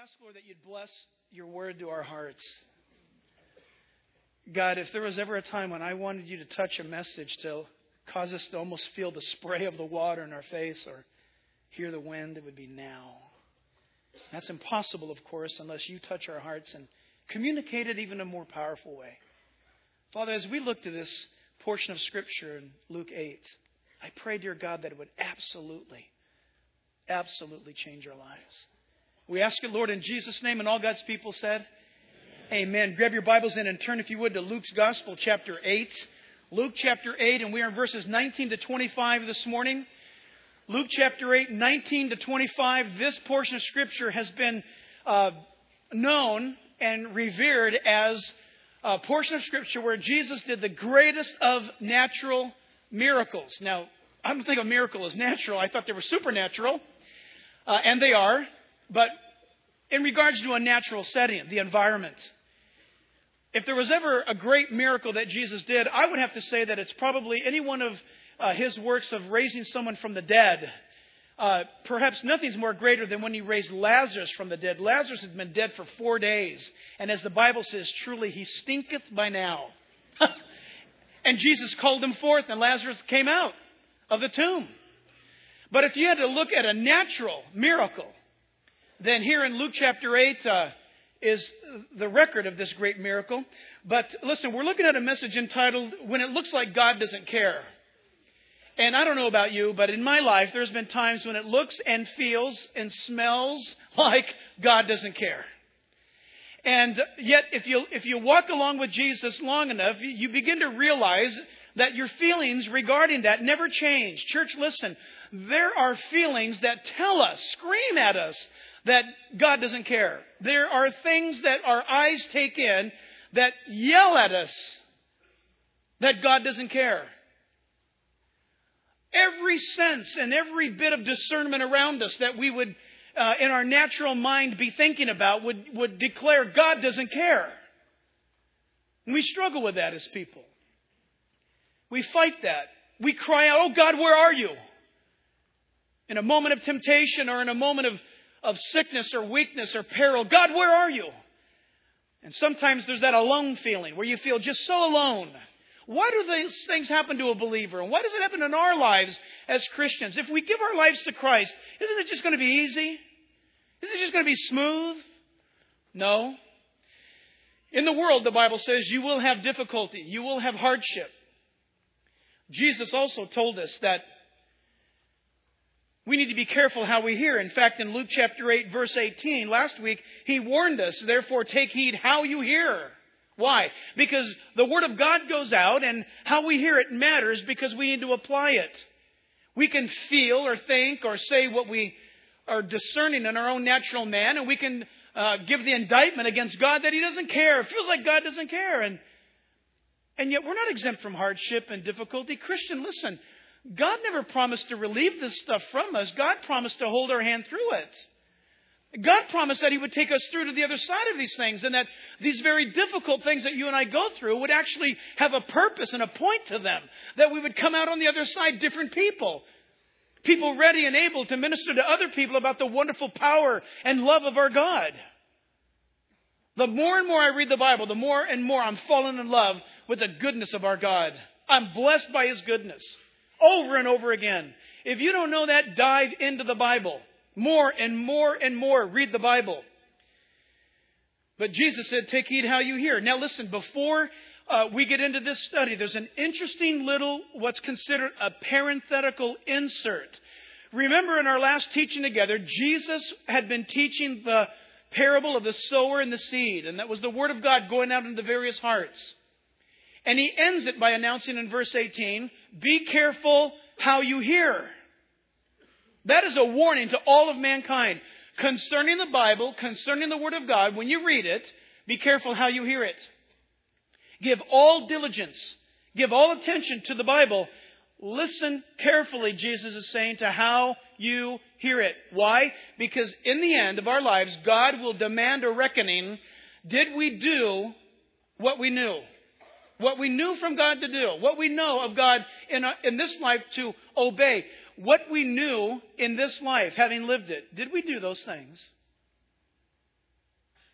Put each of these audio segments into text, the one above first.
ask, Lord, that you'd bless your word to our hearts. God, if there was ever a time when I wanted you to touch a message to cause us to almost feel the spray of the water in our face or hear the wind, it would be now. That's impossible, of course, unless you touch our hearts and communicate it even in a more powerful way. Father, as we look to this portion of Scripture in Luke 8, I pray, dear God, that it would absolutely change our lives. We ask it, Lord, in Jesus' name, and all God's people said, Amen. Grab your Bibles in and turn, if you would, to Luke's Gospel, chapter 8. Luke chapter 8, and we are in verses 19 to 25 this morning. Luke chapter 8, 19 to 25. This portion of Scripture has been known and revered as a portion of Scripture where Jesus did the greatest of natural miracles. Now, I don't think a miracle is natural. I thought they were supernatural, and they are. But in regards to a natural setting, the environment, if there was ever a great miracle that Jesus did, I would have to say that it's probably any one of his works of raising someone from the dead. Perhaps nothing's more greater than when he raised Lazarus from the dead. Lazarus had been dead for 4 days. And as the Bible says, truly he stinketh by now. And Jesus called him forth, and Lazarus came out of the tomb. But if you had to look at a natural miracle, then here in Luke chapter 8 is the record of this great miracle. But listen, we're looking at a message entitled, When It Looks Like God Doesn't Care. And I don't know about you, but in my life, there's been times when it looks and feels and smells like God doesn't care. And yet, if you walk along with Jesus long enough, you begin to realize that your feelings regarding that never change. Church, listen, there are feelings that tell us, scream at us, that God doesn't care. There are things that our eyes take in that yell at us that God doesn't care. Every sense and every bit of discernment around us that we would, in our natural mind, be thinking about would declare God doesn't care. And we struggle with that as people. We fight that. We cry out, oh God, where are you? In a moment of temptation or in a moment of sickness or weakness or peril, God, where are you? And sometimes there's that alone feeling where you feel just so alone. Why do these things happen to a believer? And why does it happen in our lives as Christians? If we give our lives to Christ, isn't it just going to be easy? Isn't it just going to be smooth? No. In the world, the Bible says, you will have difficulty. You will have hardship. Jesus also told us that we need to be careful how we hear. In fact, in Luke chapter 8, verse 18, last week, he warned us, therefore take heed how you hear. Why? Because the Word of God goes out, and how we hear it matters because we need to apply it. We can feel or think or say what we are discerning in our own natural man, and we can give the indictment against God that He doesn't care. It feels like God doesn't care. And yet we're not exempt from hardship and difficulty. Christian, listen, God never promised to relieve this stuff from us. God promised to hold our hand through it. God promised that He would take us through to the other side of these things, and that these very difficult things that you and I go through would actually have a purpose and a point to them. That we would come out on the other side different people. People ready and able to minister to other people about the wonderful power and love of our God. The more and more I read the Bible, the more and more I'm falling in love with the goodness of our God. I'm blessed by His goodness. Over and over again. If you don't know that, dive into the Bible. More and more and more. Read the Bible. But Jesus said, take heed how you hear. Now listen, before we get into this study, there's an interesting little, what's considered a parenthetical insert. Remember in our last teaching together, Jesus had been teaching the parable of the sower and the seed. And that was the Word of God going out into various hearts. And He ends it by announcing in verse 18, be careful how you hear. That is a warning to all of mankind. Concerning the Bible, concerning the Word of God, when you read it, be careful how you hear it. Give all diligence, give all attention to the Bible. Listen carefully, Jesus is saying, to how you hear it. Why? Because in the end of our lives, God will demand a reckoning. Did we do what we knew? What we knew from God to do. What we know of God in this life to obey. What we knew in this life, having lived it. Did we do those things?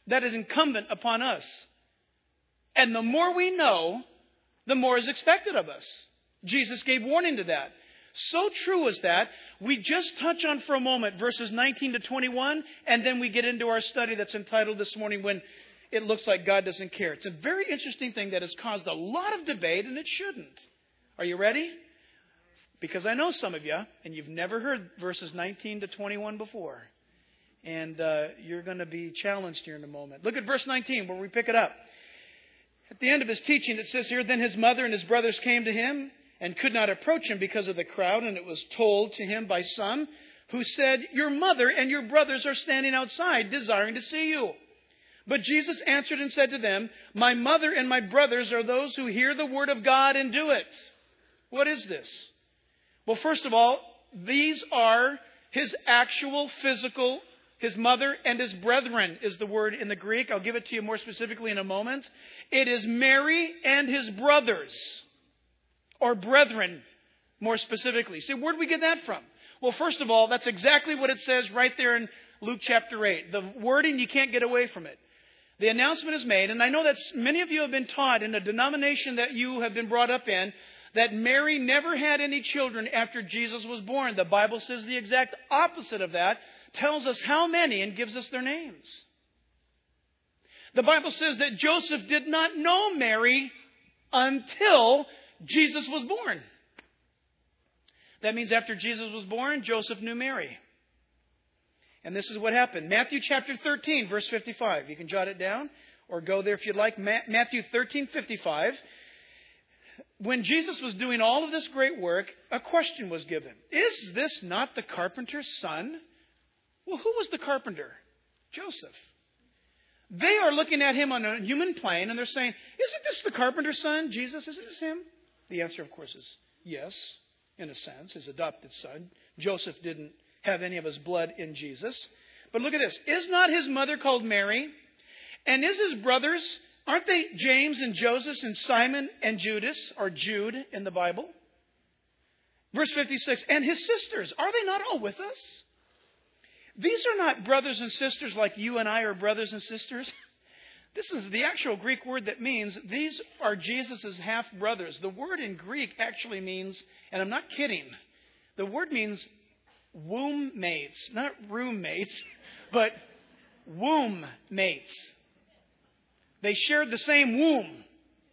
that is incumbent upon us. And the more we know, the more is expected of us. Jesus gave warning to that. So true is that, we just touch on for a moment verses 19 to 21, and then we get into our study that's entitled this morning, When It Looks Like God Doesn't Care. It's a very interesting thing that has caused a lot of debate, and it shouldn't. Are you ready? Because I know some of you, and you've never heard verses 19 to 21 before. And you're going to be challenged here in a moment. Look at verse 19 where we pick it up. At the end of his teaching, it says here, Then his mother and his brothers came to him and could not approach him because of the crowd. And it was told to him by some who said, Your mother and your brothers are standing outside desiring to see you. But Jesus answered and said to them, My mother and my brothers are those who hear the word of God and do it. What is this? Well, first of all, these are his actual physical, his mother and his brethren is the word in the Greek. I'll give it to you more specifically in a moment. It is Mary and his brothers, or brethren more specifically. See, where do we get that from? Well, first of all, that's exactly what it says right there in Luke chapter 8. The wording, you can't get away from it. The announcement is made, and I know that many of you have been taught in a denomination that you have been brought up in, that Mary never had any children after Jesus was born. The Bible says the exact opposite of that, tells us how many and gives us their names. The Bible says that Joseph did not know Mary until Jesus was born. That means after Jesus was born, Joseph knew Mary. And this is what happened. Matthew chapter 13, verse 55. You can jot it down or go there if you'd like. Matthew 13, 55. When Jesus was doing all of this great work, a question was given. Is this not the carpenter's son? Well, who was the carpenter? Joseph. They are looking at him on a human plane and they're saying, Isn't this the carpenter's son, Jesus? Isn't this him? The answer, of course, is yes, in a sense, his adopted son. Joseph didn't have any of his blood in Jesus. But look at this. Is not his mother called Mary? And is his brothers, aren't they James and Joseph and Simon and Judas, or Jude in the Bible? Verse 56, and his sisters, are they not all with us? These are not brothers and sisters like you and I are brothers and sisters. This is the actual Greek word that means these are Jesus' half-brothers. The word in Greek actually means, and I'm not kidding, the word means womb mates, not roommates, but womb mates. They shared the same womb.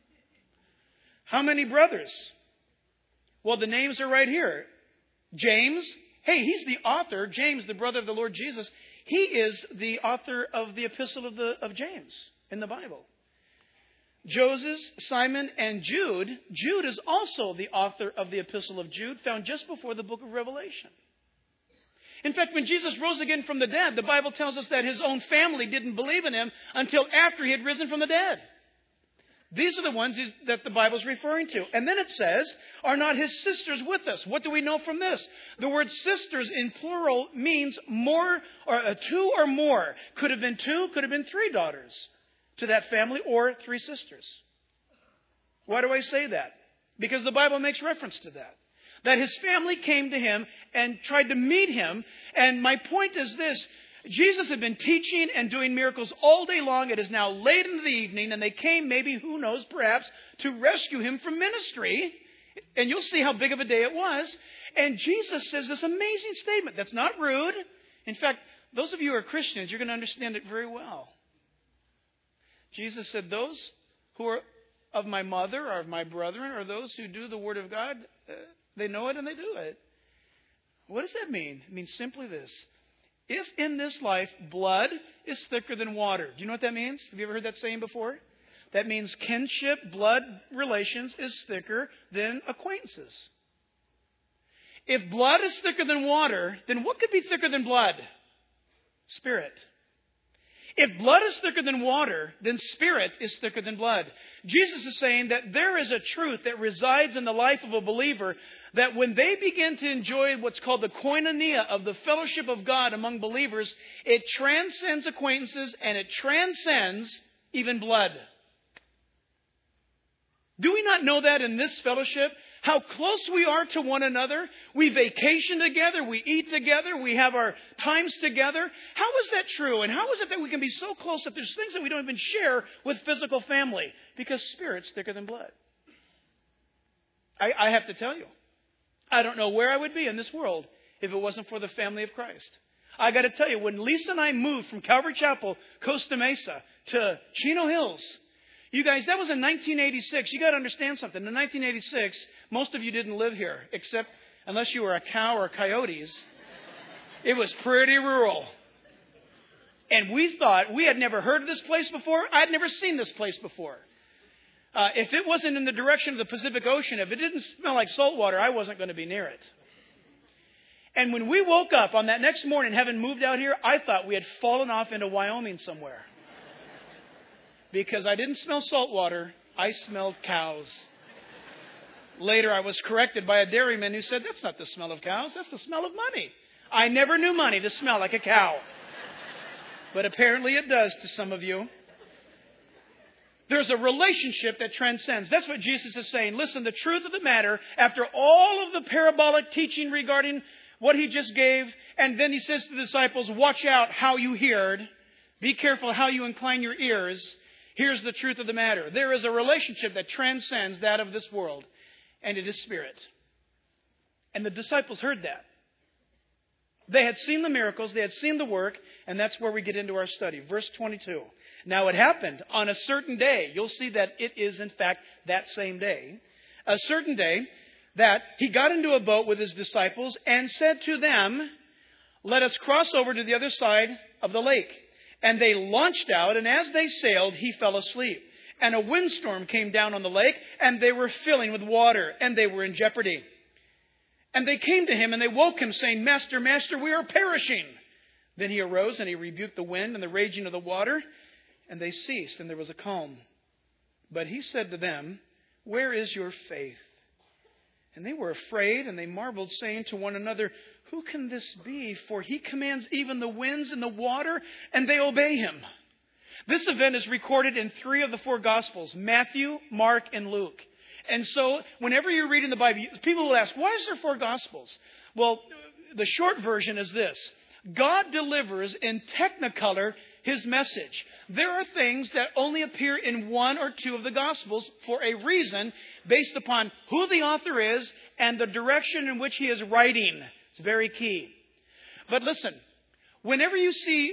How many brothers? Well, the names are right here. James, hey, he's the author. James, the brother of the Lord Jesus, he is the author of the epistle of James in the Bible. Joseph, Simon, and Jude. Jude is also the author of the epistle of Jude, found just before the book of Revelation. In fact, when Jesus rose again from the dead, the Bible tells us that his own family didn't believe in him until after he had risen from the dead. These are the ones that the Bible is referring to. And then it says, are not his sisters with us? What do we know from this? The word sisters in plural means more, or two or more. Could have been two, could have been three daughters to that family, or three sisters. Why do I say that? Because the Bible makes reference to that. That his family came to him and tried to meet him. And my point is this. Jesus had been teaching and doing miracles all day long. It is now late into the evening. And they came, maybe, who knows, perhaps, to rescue him from ministry. And you'll see how big of a day it was. And Jesus says this amazing statement that's not rude. In fact, those of you who are Christians, you're going to understand it very well. Jesus said, those who are of my mother or of my brethren or those who do the word of God, they know it and they do it. What does that mean? It means simply this. If in this life blood is thicker than water. Do you know what that means? Have you ever heard that saying before? That means kinship, blood relations is thicker than acquaintances. If blood is thicker than water, then what could be thicker than blood? Spirit. If blood is thicker than water, then spirit is thicker than blood. Jesus is saying that there is a truth that resides in the life of a believer that when they begin to enjoy what's called the koinonia of the fellowship of God among believers, it transcends acquaintances and it transcends even blood. Do we not know that in this fellowship? How close we are to one another. We vacation together. We eat together. We have our times together. How is that true? And how is it that we can be so close that there's things that we don't even share with physical family? Because spirit's thicker than blood. I have to tell you, I don't know where I would be in this world if it wasn't for the family of Christ. I got to tell you, when Lisa and I moved from Calvary Chapel, Costa Mesa, to Chino Hills, you guys, that was in 1986. You got to understand something. In 1986, most of you didn't live here, except unless you were a cow or coyotes. It was pretty rural. And we thought, we had never heard of this place before. I had never seen this place before. If it wasn't in the direction of the Pacific Ocean, if it didn't smell like salt water, I wasn't going to be near it. And when we woke up on that next morning, having moved out here, I thought we had fallen off into Wyoming somewhere. Because I didn't smell salt water, I smelled cows. Later, I was corrected by a dairyman who said, that's not the smell of cows, that's the smell of money. I never knew money to smell like a cow. But apparently it does to some of you. There's a relationship that transcends. That's what Jesus is saying. Listen, the truth of the matter, after all of the parabolic teaching regarding what he just gave, and then he says to the disciples, watch out how you heard. Be careful how you incline your ears. Here's the truth of the matter. There is a relationship that transcends that of this world, and it is spirit. And the disciples heard that. They had seen the miracles, they had seen the work, and that's where we get into our study. Verse 22. Now it happened on a certain day. You'll see that it is in fact that same day. A certain day that he got into a boat with his disciples and said to them, let us cross over to the other side of the lake. And they launched out, and as they sailed, he fell asleep. And a windstorm came down on the lake, and they were filling with water, and they were in jeopardy. And they came to him, and they woke him, saying, Master, Master, we are perishing. Then he arose, and he rebuked the wind and the raging of the water, and they ceased, and there was a calm. But he said to them, where is your faith? And they were afraid, and they marveled, saying to one another, who can this be? For he commands even the winds and the water, and they obey him. This event is recorded in 3 of the 4 Gospels, Matthew, Mark, and Luke. And so, whenever you're reading the Bible, people will ask, why is there 4 Gospels? Well, the short version is this. God delivers in technicolor his message. There are things that only appear in 1 or 2 of the Gospels for a reason based upon who the author is and the direction in which he is writing. It's very key. But listen, whenever you see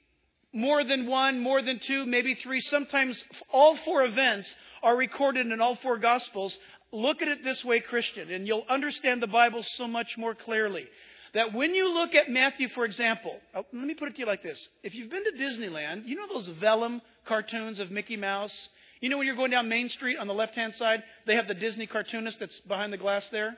more than 1, more than 2, maybe 3, sometimes all 4 events are recorded in all 4 Gospels, look at it this way, Christian, and you'll understand the Bible so much more clearly. That when you look at Matthew, for example, let me put it to you like this. If you've been to Disneyland, you know those vellum cartoons of Mickey Mouse? You know when you're going down Main Street on the left-hand side, they have the Disney cartoonist that's behind the glass there?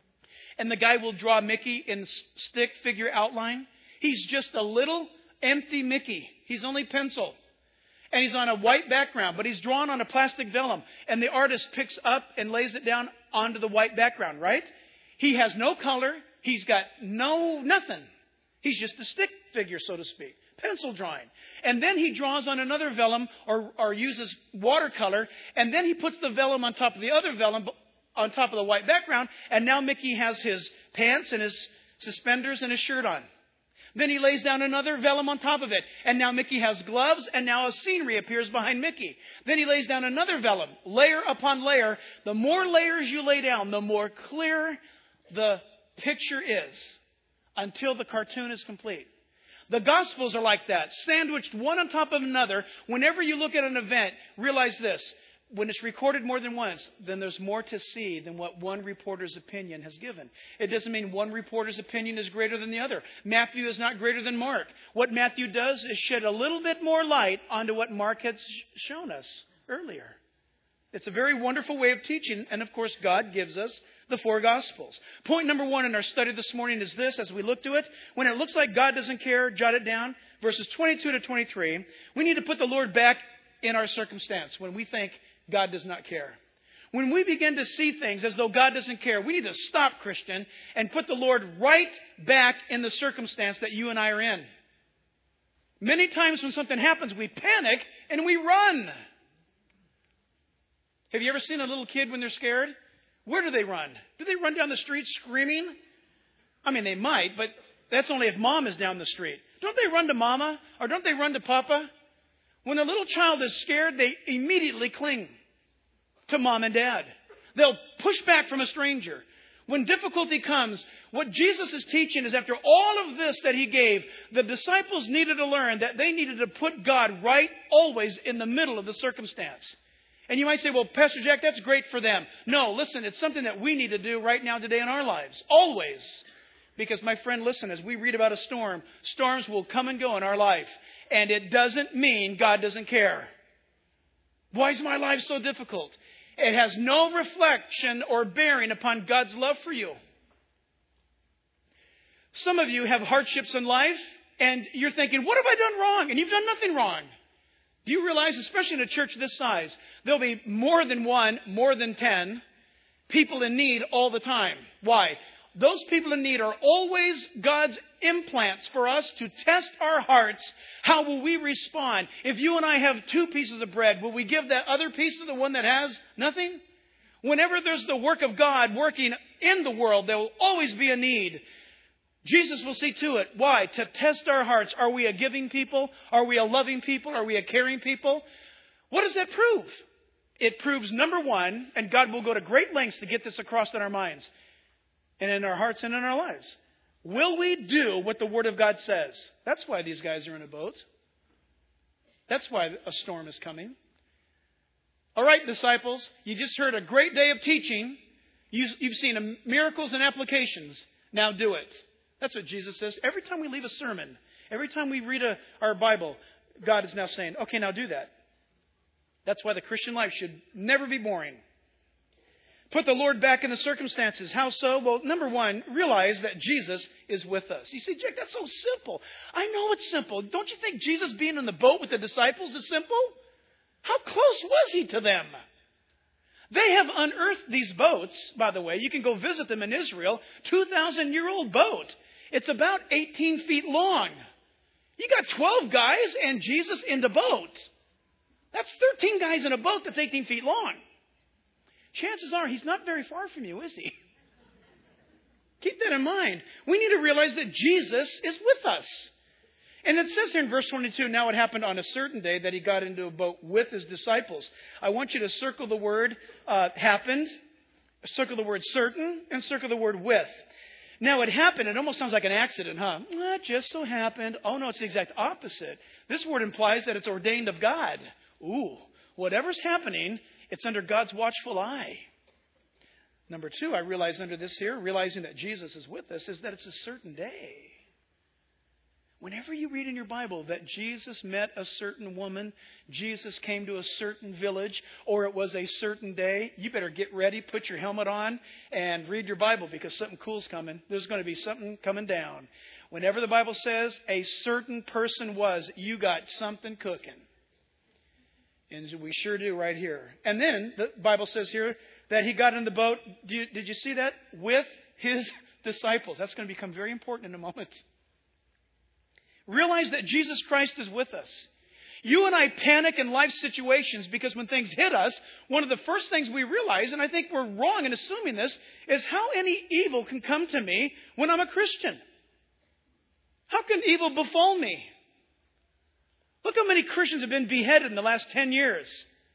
And the guy will draw Mickey in stick figure outline. He's just a little empty Mickey. He's only pencil. And he's on a white background, but he's drawn on a plastic vellum. And the artist picks up and lays it down onto the white background, right? He has no color. He's got nothing. He's just a stick figure, so to speak. Pencil drawing. And then he draws on another vellum or uses watercolor. And then he puts the vellum on top of the other vellum on top of the white background. And now Mickey has his pants and his suspenders and his shirt on. Then he lays down another vellum on top of it. And now Mickey has gloves, and now a scenery appears behind Mickey. Then he lays down another vellum, layer upon layer. The more layers you lay down, the more clear the picture is until the cartoon is complete. The Gospels are like that, sandwiched one on top of another. Whenever you look at an event, realize this. When it's recorded more than once, then there's more to see than what one reporter's opinion has given. It doesn't mean one reporter's opinion is greater than the other. Matthew is not greater than Mark. What Matthew does is shed a little bit more light onto what Mark had shown us earlier. It's a very wonderful way of teaching, and of course God gives us the 4 Gospels. Point number 1 in our study this morning is this, as we look to it. When it looks like God doesn't care, jot it down. Verses 22 to 23. We need to put the Lord back in our circumstance when we think God does not care. When we begin to see things as though God doesn't care, we need to stop, Christian, and put the Lord right back in the circumstance that you and I are in. Many times when something happens, we panic and we run. Have you ever seen a little kid when they're scared? Where do they run? Do they run down the street screaming? I mean, they might, but that's only if mom is down the street. Don't they run to mama? Or don't they run to papa? When a little child is scared, they immediately cling to mom and dad. They'll push back from a stranger. When difficulty comes, what Jesus is teaching is after all of this that he gave, the disciples needed to learn that they needed to put God right always in the middle of the circumstance. And you might say, well, Pastor Jack, that's great for them. No, listen, it's something that we need to do right now today in our lives. Always. Because, my friend, listen, as we read about a storm, storms will come and go in our life. And it doesn't mean God doesn't care. Why is my life so difficult? It has no reflection or bearing upon God's love for you. Some of you have hardships in life, and you're thinking, what have I done wrong? And you've done nothing wrong. Do you realize, especially in a church this size, there'll be more than one, more than 10 people in need all the time. Why? Those people in need are always God's implants for us to test our hearts. How will we respond? If you and I have 2 pieces of bread, will we give that other piece to the one that has nothing? Whenever there's the work of God working in the world, there will always be a need. Jesus will see to it. Why? To test our hearts. Are we a giving people? Are we a loving people? Are we a caring people? What does that prove? It proves, number one, and God will go to great lengths to get this across in our minds and in our hearts and in our lives. Will we do what the Word of God says? That's why these guys are in a boat. That's why a storm is coming. All right, disciples, you just heard a great day of teaching. You've seen miracles and applications. Now do it. That's what Jesus says. Every time we leave a sermon, every time we read our Bible, God is now saying, okay, now do that. That's why the Christian life should never be boring. Put the Lord back in the circumstances. How so? Well, number one, realize that Jesus is with us. You see, Jack, that's so simple. I know it's simple. Don't you think Jesus being in the boat with the disciples is simple? How close was he to them? They have unearthed these boats, by the way. You can go visit them in Israel. 2,000-year-old boat. It's about 18 feet long. You got 12 guys and Jesus in the boat. That's 13 guys in a boat that's 18 feet long. Chances are he's not very far from you, is he? Keep that in mind. We need to realize that Jesus is with us. And it says here in verse 22, now it happened on a certain day that he got into a boat with his disciples. I want you to circle the word happened, circle the word certain, and circle the word with. Now it happened. It almost sounds like an accident, huh? It just so happened. Oh, no, it's the exact opposite. This word implies that it's ordained of God. Ooh, whatever's happening, it's under God's watchful eye. Number two, I realize under this here, realizing that Jesus is with us, is that it's a certain day. Whenever you read in your Bible that Jesus met a certain woman, Jesus came to a certain village, or it was a certain day, you better get ready, put your helmet on, and read your Bible because something cool's coming. There's going to be something coming down. Whenever the Bible says a certain person was, you got something cooking. And we sure do right here. And then the Bible says here that he got in the boat. Did you see that? With his disciples. That's going to become very important in a moment. Realize that Jesus Christ is with us. You and I panic in life situations because when things hit us, one of the first things we realize, and I think we're wrong in assuming this, is how any evil can come to me when I'm a Christian. How can evil befall me? Look how many Christians have been beheaded in the last 10 years.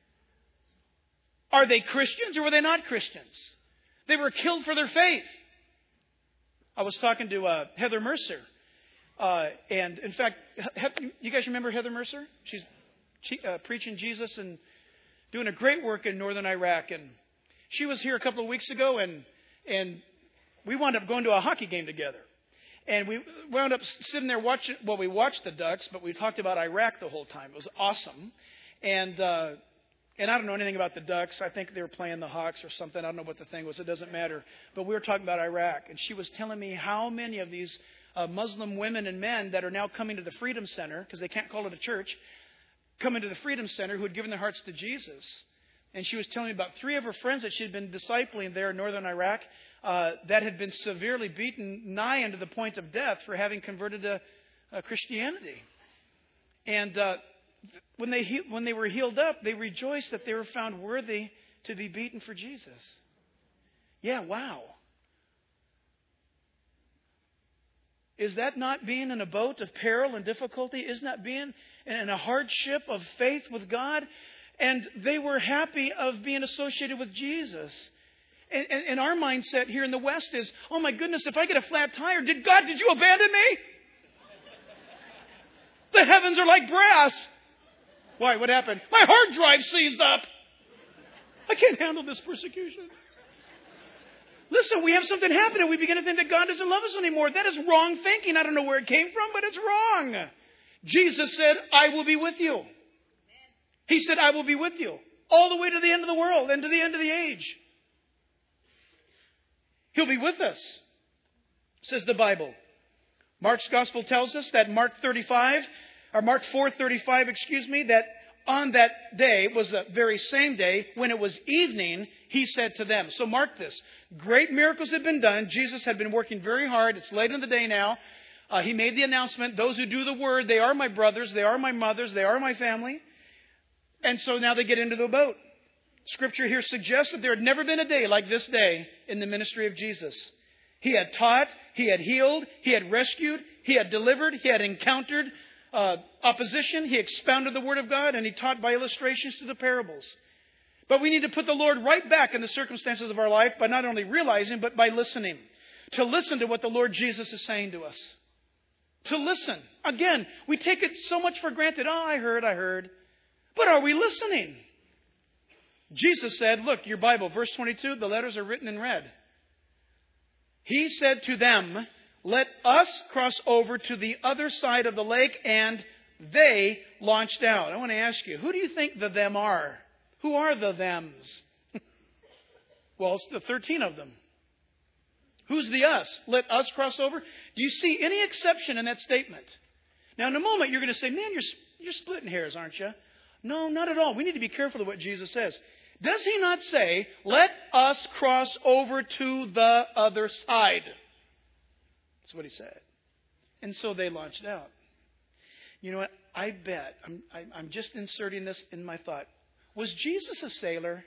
Are they Christians or were they not Christians? They were killed for their faith. I was talking to Heather Mercer. And in fact, you guys remember Heather Mercer? She's preaching Jesus and doing a great work in northern Iraq. And she was here a couple of weeks ago, and we wound up going to a hockey game together. And we wound up sitting there watching. Well, we watched the Ducks, but we talked about Iraq the whole time. It was awesome. And I don't know anything about the Ducks. I think they were playing the Hawks or something. I don't know what the thing was. It doesn't matter. But we were talking about Iraq, and she was telling me how many of these Muslim women and men that are now coming to the Freedom Center, because they can't call it a church, coming to the Freedom Center who had given their hearts to Jesus. And she was telling me about 3 of her friends that she had been discipling there in northern Iraq that had been severely beaten nigh unto the point of death for having converted to Christianity. And when they were healed up, they rejoiced that they were found worthy to be beaten for Jesus. Yeah, wow. Is that not being in a boat of peril and difficulty? Isn't that being in a hardship of faith with God? And they were happy of being associated with Jesus. And our mindset here in the West is, oh my goodness, if I get a flat tire, did you abandon me? The heavens are like brass. Why? What happened? My hard drive seized up. I can't handle this persecution. Listen, we have something happen and we begin to think that God doesn't love us anymore. That is wrong thinking. I don't know where it came from, but it's wrong. Jesus said, I will be with you. He said, I will be with you all the way to the end of the world and to the end of the age. He'll be with us, says the Bible. Mark's gospel tells us that Mark 4:35, that on that day was the very same day when it was evening, he said to them. So mark this. Great miracles had been done. Jesus had been working very hard. It's late in the day now. He made the announcement, those who do the word, they are my brothers, they are my mothers, they are my family. And so now they get into the boat. Scripture here suggests that there had never been a day like this day in the ministry of Jesus. He had taught, he had healed, he had rescued, he had delivered, he had encountered opposition, he expounded the Word of God, and he taught by illustrations to the parables. But we need to put the Lord right back in the circumstances of our life by not only realizing, but by listening. To listen to what the Lord Jesus is saying to us. To listen. Again, we take it so much for granted. Oh, I heard. But are we listening? Jesus said, look, your Bible, verse 22, the letters are written in red. He said to them, let us cross over to the other side of the lake, and they launched out. I want to ask you, who do you think the them are? Who are the thems? Well, it's the 13 of them. Who's the us? Let us cross over. Do you see any exception in that statement? Now, in a moment, you're going to say, man, you're splitting hairs, aren't you? No, not at all. We need to be careful of what Jesus says. Does he not say, let us cross over to the other side? That's what he said. And so they launched out. You know what? I bet, I'm just inserting this in my thought. Was Jesus a sailor?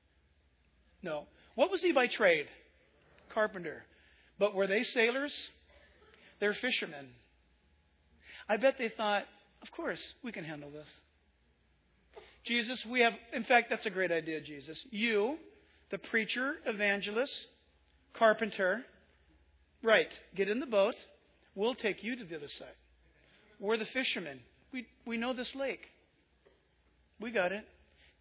No. What was he by trade? Carpenter. But were they sailors? They're fishermen. I bet they thought, of course, we can handle this. Jesus, in fact, that's a great idea, Jesus. You, the preacher, evangelist, carpenter, right, get in the boat. We'll take you to the other side. We're the fishermen. We know this lake. We got it.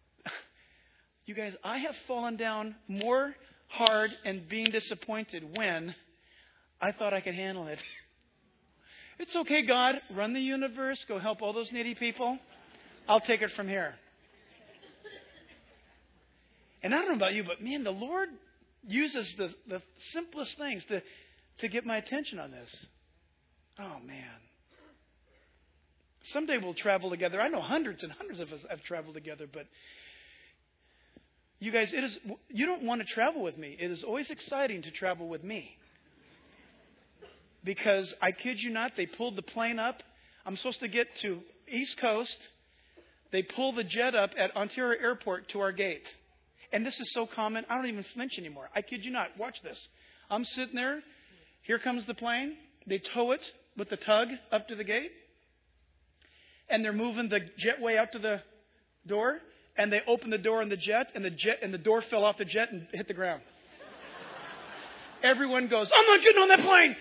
You guys, I have fallen down more hard and being disappointed when I thought I could handle it. It's okay, God. Run the universe. Go help all those needy people. I'll take it from here. And I don't know about you, but man, the Lord uses the simplest things to get my attention on this. Oh, man. Someday we'll travel together. I know hundreds and hundreds of us have traveled together, but you guys, you don't want to travel with me. It is always exciting to travel with me. Because I kid you not, they pulled the plane up. I'm supposed to get to East Coast. They pull the jet up at Ontario Airport to our gate. And this is so common, I don't even flinch anymore. I kid you not. Watch this. I'm sitting there. Here comes the plane. They tow it with the tug up to the gate. And they're moving the jetway out to the door. And they open the door in the jet, and the door fell off the jet and hit the ground. Everyone goes, I'm not getting on that plane.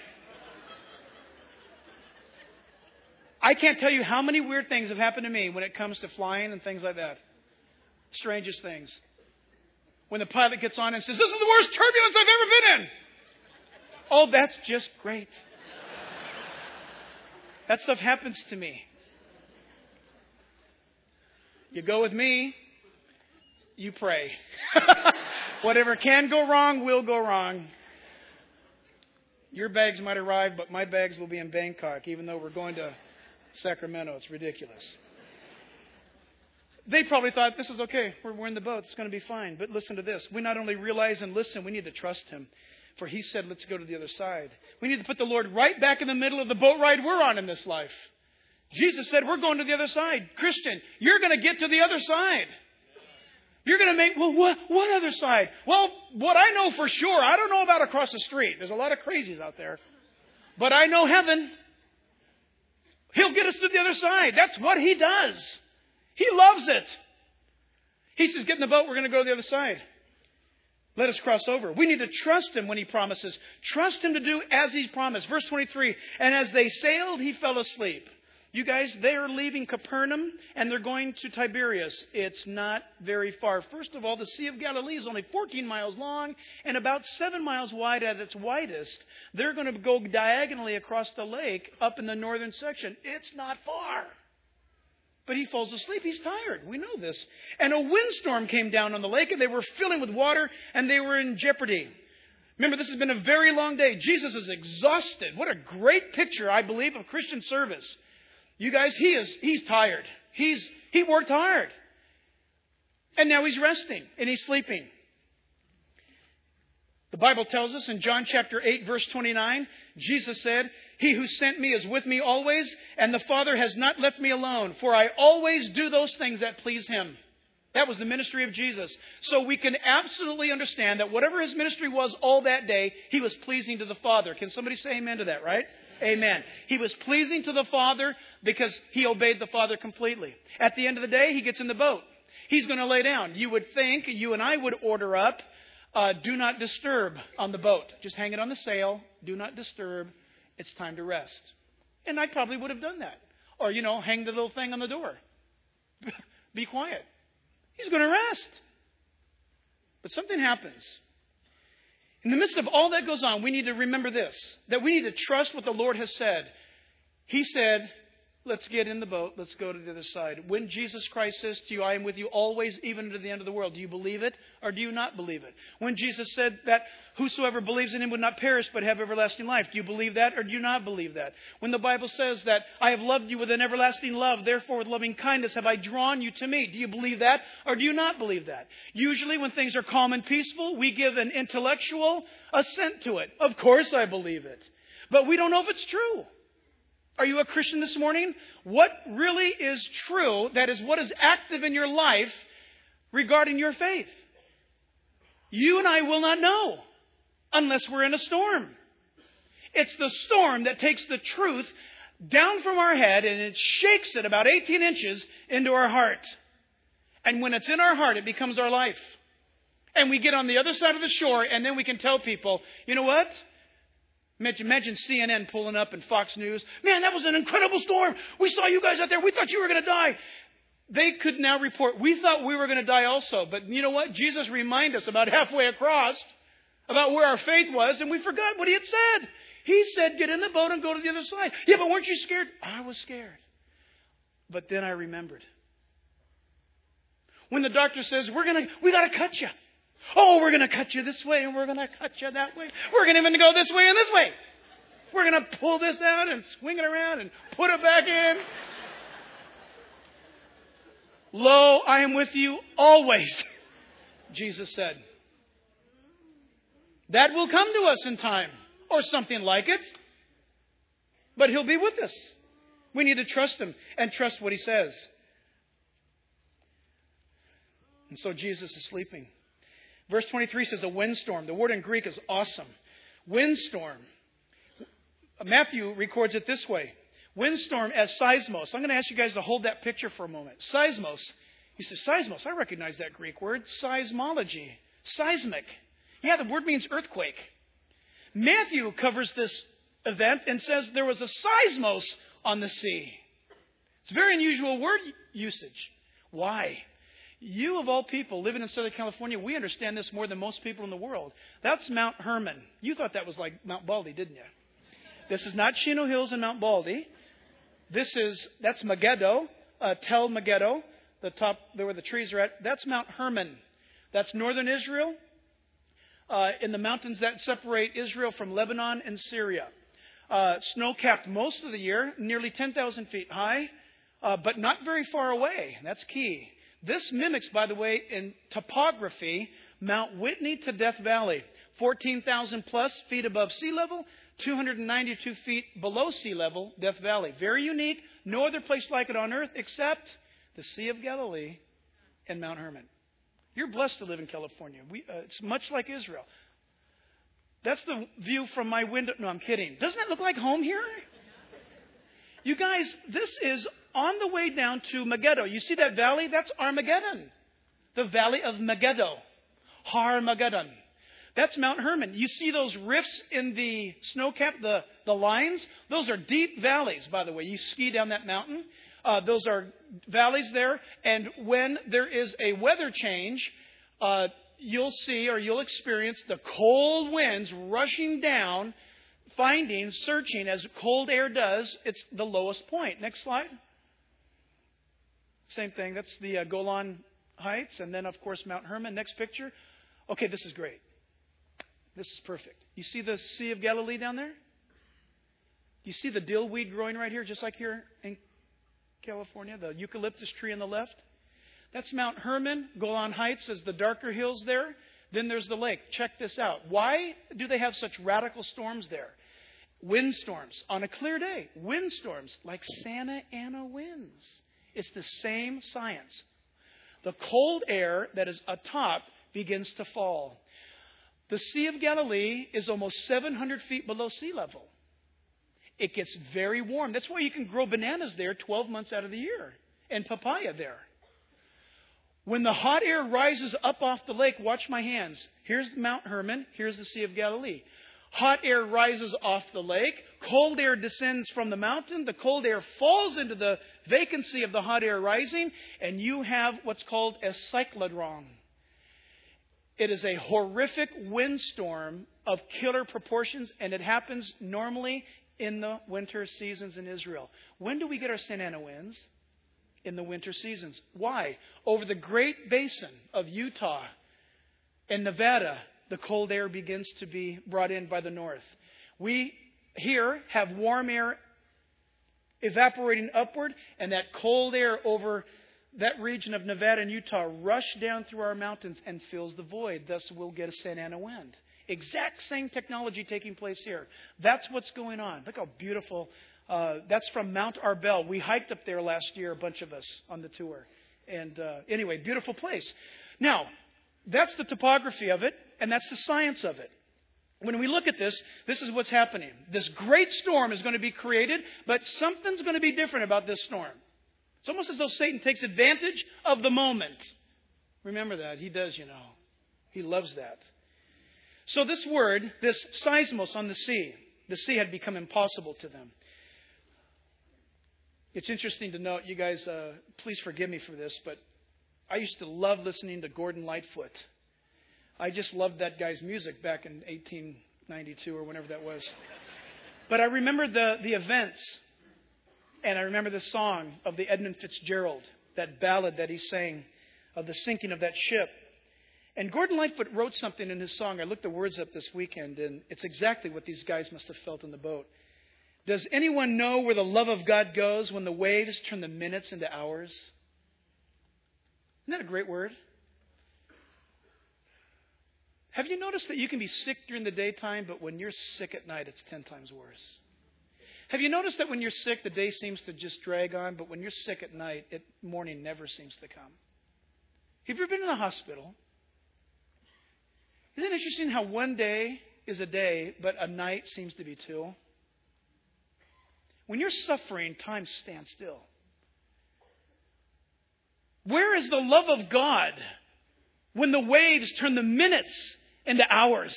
I can't tell you how many weird things have happened to me when it comes to flying and things like that. Strangest things. When the pilot gets on and says, this is the worst turbulence I've ever been in. Oh, that's just great. That stuff happens to me. You go with me, you pray. Whatever can go wrong will go wrong. Your bags might arrive, but my bags will be in Bangkok, even though we're going to Sacramento. It's ridiculous. They probably thought, this is okay. We're in the boat. It's going to be fine. But listen to this. We not only realize and listen, we need to trust Him. For He said, let's go to the other side. We need to put the Lord right back in the middle of the boat ride we're on in this life. Jesus said, we're going to the other side. Christian, you're going to get to the other side. You're going to make, well, what other side? Well, what I know for sure, I don't know about across the street. There's a lot of crazies out there. But I know heaven. He'll get us to the other side. That's what He does. He loves it. He says, get in the boat. We're going to go to the other side. Let us cross over. We need to trust Him when He promises. Trust Him to do as He's promised. Verse 23, and as they sailed, He fell asleep. You guys, they are leaving Capernaum and they're going to Tiberias. It's not very far. First of all, the Sea of Galilee is only 14 miles long and about 7 miles wide at its widest. They're going to go diagonally across the lake up in the northern section. It's not far. But he falls asleep. He's tired. We know this. And a windstorm came down on the lake and they were filling with water and they were in jeopardy. Remember, this has been a very long day. Jesus is exhausted. What a great picture, I believe, of Christian service. You guys, he's tired. He worked hard. And now he's resting and he's sleeping. The Bible tells us in John chapter 8, verse 29, Jesus said, He who sent me is with me always, and the Father has not left me alone, for I always do those things that please Him. That was the ministry of Jesus. So we can absolutely understand that whatever His ministry was all that day, He was pleasing to the Father. Can somebody say amen to that, right? Amen. He was pleasing to the Father because He obeyed the Father completely. At the end of the day, He gets in the boat. He's going to lay down. You would think, you and I would order up, do not disturb on the boat. Just hang it on the sail. Do not disturb. It's time to rest. And I probably would have done that. Or, hang the little thing on the door. Be quiet. He's going to rest. But something happens. In the midst of all that goes on, we need to remember this, that we need to trust what the Lord has said. He said, let's get in the boat. Let's go to the other side. When Jesus Christ says to you, I am with you always, even to the end of the world, do you believe it or do you not believe it? When Jesus said that whosoever believes in Him would not perish but have everlasting life, do you believe that or do you not believe that? When the Bible says that I have loved you with an everlasting love, therefore with loving kindness have I drawn you to me, do you believe that or do you not believe that? Usually when things are calm and peaceful, we give an intellectual assent to it. Of course I believe it. But we don't know if it's true. Are you a Christian this morning? What really is true, that is what is active in your life regarding your faith? You and I will not know unless we're in a storm. It's the storm that takes the truth down from our head and it shakes it about 18 inches into our heart. And when it's in our heart, it becomes our life. And we get on the other side of the shore and then we can tell people, you know what? Imagine CNN pulling up and Fox News. Man, that was an incredible storm. We saw you guys out there. We thought you were going to die. They could now report, we thought we were going to die also. But you know what? Jesus reminded us about halfway across about where our faith was, and we forgot what He had said. He said, get in the boat and go to the other side. Yeah, but weren't you scared? I was scared. But then I remembered. When the doctor says, we got to cut you. Oh, we're going to cut you this way and we're going to cut you that way. We're going to even go this way and this way. We're going to pull this out and swing it around and put it back in. Lo, I am with you always, Jesus said. That will come to us in time or something like it. But He'll be with us. We need to trust Him and trust what He says. And so Jesus is sleeping. Verse 23 says a windstorm. The word in Greek is awesome. Windstorm. Matthew records it this way. Windstorm as seismos. I'm going to ask you guys to hold that picture for a moment. Seismos. He says, seismos. I recognize that Greek word. Seismology. Seismic. Yeah, the word means earthquake. Matthew covers this event and says there was a seismos on the sea. It's a very unusual word usage. Why? You, of all people, living in Southern California, we understand this more than most people in the world. That's Mount Hermon. You thought that was like Mount Baldy, didn't you? This is not Chino Hills and Mount Baldy. That's Megiddo, Tel Megiddo, the top there where the trees are at. That's Mount Hermon. That's northern Israel, in the mountains that separate Israel from Lebanon and Syria. Snow-capped most of the year, nearly 10,000 feet high, but not very far away. That's key. This mimics, by the way, in topography, Mount Whitney to Death Valley. 14,000 plus feet above sea level, 292 feet below sea level, Death Valley. Very unique. No other place like it on earth except the Sea of Galilee and Mount Hermon. You're blessed to live in California. It's much like Israel. That's the view from my window. No, I'm kidding. Doesn't it look like home here? You guys, this is on the way down to Megiddo. You see that valley? That's Armageddon. The valley of Megiddo. Har Megiddon. That's Mount Hermon. You see those rifts in the snowcap, the lines? Those are deep valleys, by the way. You ski down that mountain. Those are valleys there. And when there is a weather change, you'll see or you'll experience the cold winds rushing down, searching as cold air does. It's the lowest point. Next slide. Same thing. That's the Golan Heights. And then, of course, Mount Hermon. Next picture. Okay, this is great. This is perfect. You see the Sea of Galilee down there? You see the dill weed growing right here, just like here in California, the eucalyptus tree on the left? That's Mount Hermon. Golan Heights is the darker hills there. Then there's the lake. Check this out. Why do they have such radical storms there? Windstorms on a clear day. Windstorms like Santa Ana winds. It's the same science. The cold air that is atop begins to fall. The Sea of Galilee is almost 700 feet below sea level. It gets very warm. That's why you can grow bananas there 12 months out of the year and papaya there. When the hot air rises up off the lake, watch my hands. Here's Mount Hermon. Here's the Sea of Galilee. Hot air rises off the lake. Cold air descends from the mountain. The cold air falls into the vacancy of the hot air rising. And you have what's called a cyclodrome. It is a horrific windstorm of killer proportions. And it happens normally in the winter seasons in Israel. When do we get our Santa Ana winds? In the winter seasons. Why? Over the Great Basin of Utah and Nevada, the cold air begins to be brought in by the north. We here have warm air evaporating upward, and that cold air over that region of Nevada and Utah rush down through our mountains and fills the void. Thus, we'll get a Santa Ana wind. Exact same technology taking place here. That's what's going on. Look how beautiful. That's from Mount Arbel. We hiked up there last year, a bunch of us on the tour. And anyway, beautiful place. Now, that's the topography of it, and that's the science of it. When we look at this, this is what's happening. This great storm is going to be created, but something's going to be different about this storm. It's almost as though Satan takes advantage of the moment. Remember that. He does, you know. He loves that. So this word, this seismos on the sea had become impossible to them. It's interesting to note, you guys, please forgive me for this, but I used to love listening to Gordon Lightfoot. I just loved that guy's music back in 1892 or whenever that was. But I remember the events, and I remember the song of the Edmund Fitzgerald, that ballad that he sang of the sinking of that ship. And Gordon Lightfoot wrote something in his song. I looked the words up this weekend, and it's exactly what these guys must have felt in the boat. Does anyone know where the love of God goes when the waves turn the minutes into hours? Isn't that a great word? Have you noticed that you can be sick during the daytime, but when you're sick at night, it's 10 times worse? Have you noticed that when you're sick, the day seems to just drag on, but when you're sick at night, morning never seems to come? Have you ever been in a hospital? Isn't it interesting how one day is a day, but a night seems to be two? When you're suffering, time stands still. Where is the love of God when the waves turn the minutes into hours?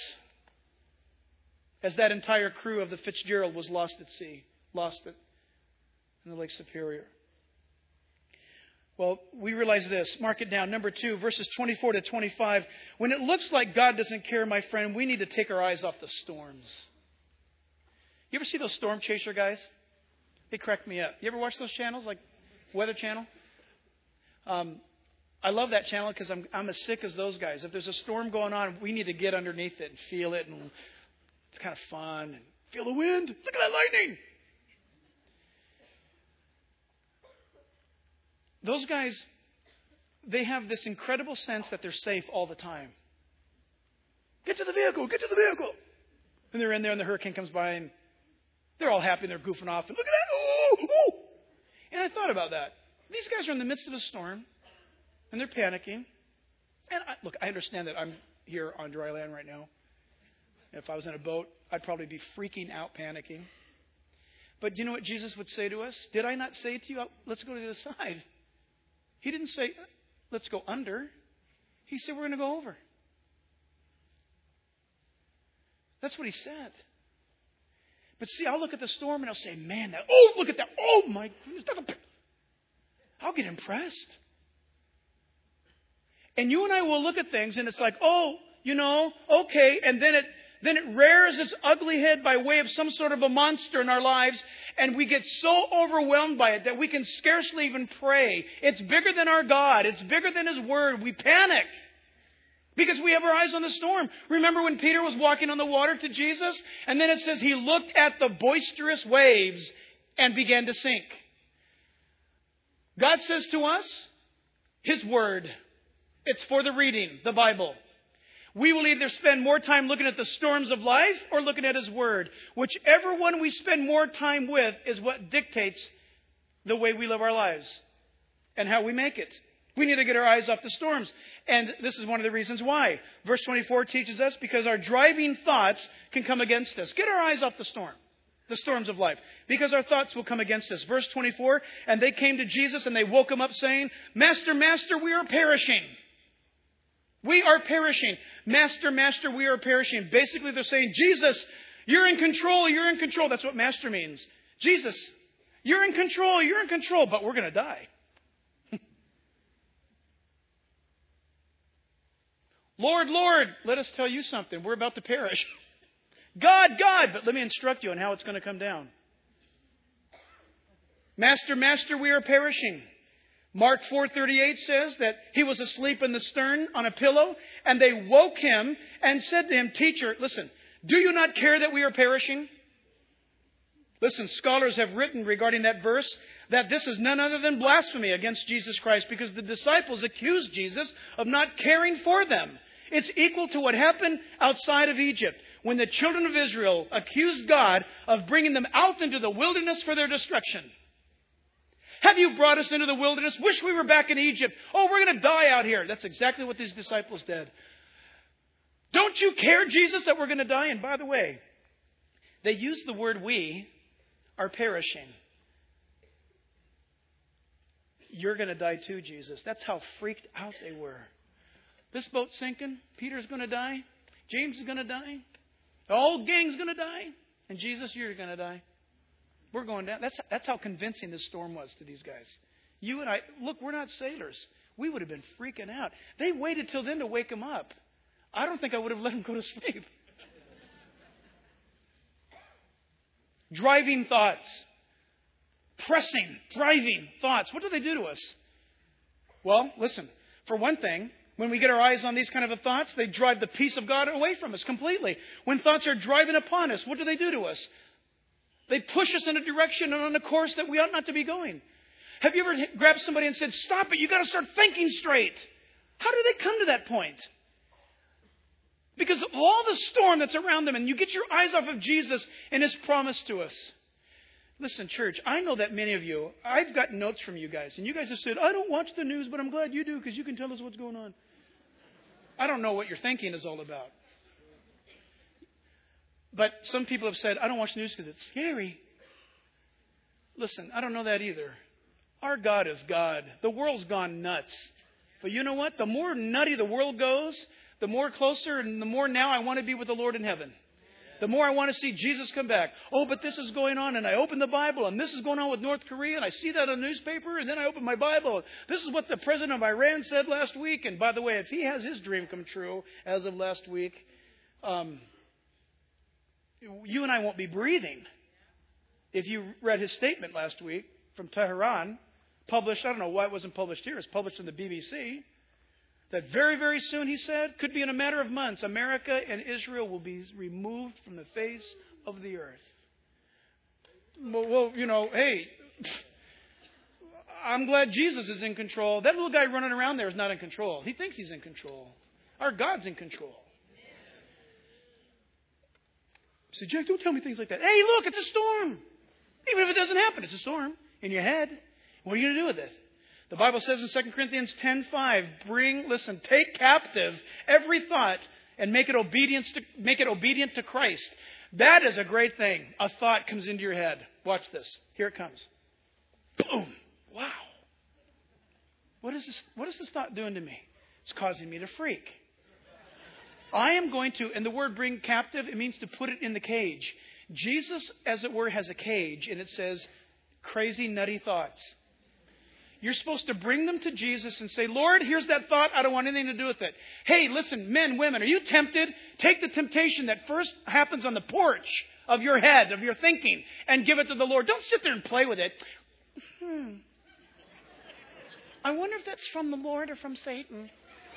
As that entire crew of the Fitzgerald was lost at sea, lost it in the Lake Superior. Well, we realize this. Mark it down. Number 2, verses 24 to 25. When it looks like God doesn't care, my friend, we need to take our eyes off the storms. You ever see those storm chaser guys? They crack me up. You ever watch those channels, like Weather Channel? I love that channel because I'm as sick as those guys. If there's a storm going on, we need to get underneath it and feel it. And it's kind of fun. And feel the wind. Look at that lightning. Those guys, they have this incredible sense that they're safe all the time. Get to the vehicle. Get to the vehicle. And they're in there and the hurricane comes by and they're all happy and they're goofing off. And look at that. Oh, oh. And I thought about that. These guys are in the midst of a storm and they're panicking. Look, I understand that I'm here on dry land right now. If I was in a boat, I'd probably be freaking out, panicking. But you know what Jesus would say to us? Did I not say to you, let's go to the other side? He didn't say, let's go under. He said, we're going to go over. That's what he said. But see, I'll look at the storm and I'll say, man, look at that. Oh, my goodness. I'll get impressed. And you and I will look at things and it's like, okay. And then it rears its ugly head by way of some sort of a monster in our lives. And we get so overwhelmed by it that we can scarcely even pray. It's bigger than our God. It's bigger than His Word. We panic because we have our eyes on the storm. Remember when Peter was walking on the water to Jesus? And then it says he looked at the boisterous waves and began to sink. God says to us, His Word. It's for the reading, the Bible. We will either spend more time looking at the storms of life or looking at His Word. Whichever one we spend more time with is what dictates the way we live our lives and how we make it. We need to get our eyes off the storms. And this is one of the reasons why. Verse 24 teaches us because our driving thoughts can come against us. Get our eyes off the storms of life, because our thoughts will come against us. Verse 24, and they came to Jesus and they woke Him up saying, Master, Master, we are perishing. We are perishing. Master, Master, we are perishing. Basically, they're saying, Jesus, you're in control. You're in control. That's what Master means. Jesus, you're in control. You're in control, but we're going to die. Lord, Lord, let us tell you something. We're about to perish. God, God, but let me instruct you on how it's going to come down. Master, Master, we are perishing. Mark 4:38 says that he was asleep in the stern on a pillow, and they woke him and said to him, Teacher, listen, do you not care that we are perishing? Listen, scholars have written regarding that verse that this is none other than blasphemy against Jesus Christ, because the disciples accused Jesus of not caring for them. It's equal to what happened outside of Egypt when the children of Israel accused God of bringing them out into the wilderness for their destruction. Have you brought us into the wilderness? Wish we were back in Egypt. Oh, we're going to die out here. That's exactly what these disciples did. Don't you care, Jesus, that we're going to die? And by the way, they use the word we are perishing. You're going to die too, Jesus. That's how freaked out they were. This boat's sinking. Peter's going to die. James is going to die. The whole gang's going to die. And Jesus, you're going to die. We're going down. That's how convincing this storm was to these guys. You and I, look, we're not sailors. We would have been freaking out. They waited till then to wake him up. I don't think I would have let him go to sleep. Driving thoughts. Pressing, driving thoughts. What do they do to us? Well, listen. For one thing, when we get our eyes on these kind of thoughts, they drive the peace of God away from us completely. When thoughts are driving upon us, what do they do to us? They push us in a direction and on a course that we ought not to be going. Have you ever grabbed somebody and said, stop it, you got to start thinking straight? How do they come to that point? Because of all the storm that's around them, and you get your eyes off of Jesus and His promise to us. Listen, church, I know that many of you, I've gotten notes from you guys, and you guys have said, I don't watch the news, but I'm glad you do because you can tell us what's going on. I don't know what your thinking is all about. But some people have said, I don't watch the news because it's scary. Listen, I don't know that either. Our God is God. The world's gone nuts. But you know what? The more nutty the world goes, the more closer and the more now I want to be with the Lord in heaven. The more I want to see Jesus come back. Oh, but this is going on, and I open the Bible, and this is going on with North Korea, and I see that on the newspaper, and then I open my Bible. This is what the president of Iran said last week. And by the way, if he has his dream come true as of last week, you and I won't be breathing. If you read his statement last week from Tehran, published, I don't know why it wasn't published here, it's published in the BBC, that very, very soon, he said, could be in a matter of months, America and Israel will be removed from the face of the earth. Well, you know, hey, I'm glad Jesus is in control. That little guy running around there is not in control. He thinks he's in control. Our God's in control. So, Jack, don't tell me things like that. Hey, look, it's a storm. Even if it doesn't happen, it's a storm in your head. What are you going to do with it? The Bible says in 2 Corinthians 10:5, take captive every thought and make it obedient to Christ. That is a great thing. A thought comes into your head. Watch this. Here it comes. Boom. Wow. What is this thought doing to me? It's causing me to freak. I am going to, and the word bring captive, it means to put it in the cage. Jesus, as it were, has a cage, and it says crazy, nutty thoughts. You're supposed to bring them to Jesus and say, Lord, here's that thought. I don't want anything to do with it. Hey, listen, men, women, are you tempted? Take the temptation that first happens on the porch of your head, of your thinking, and give it to the Lord. Don't sit there and play with it. I wonder if that's from the Lord or from Satan.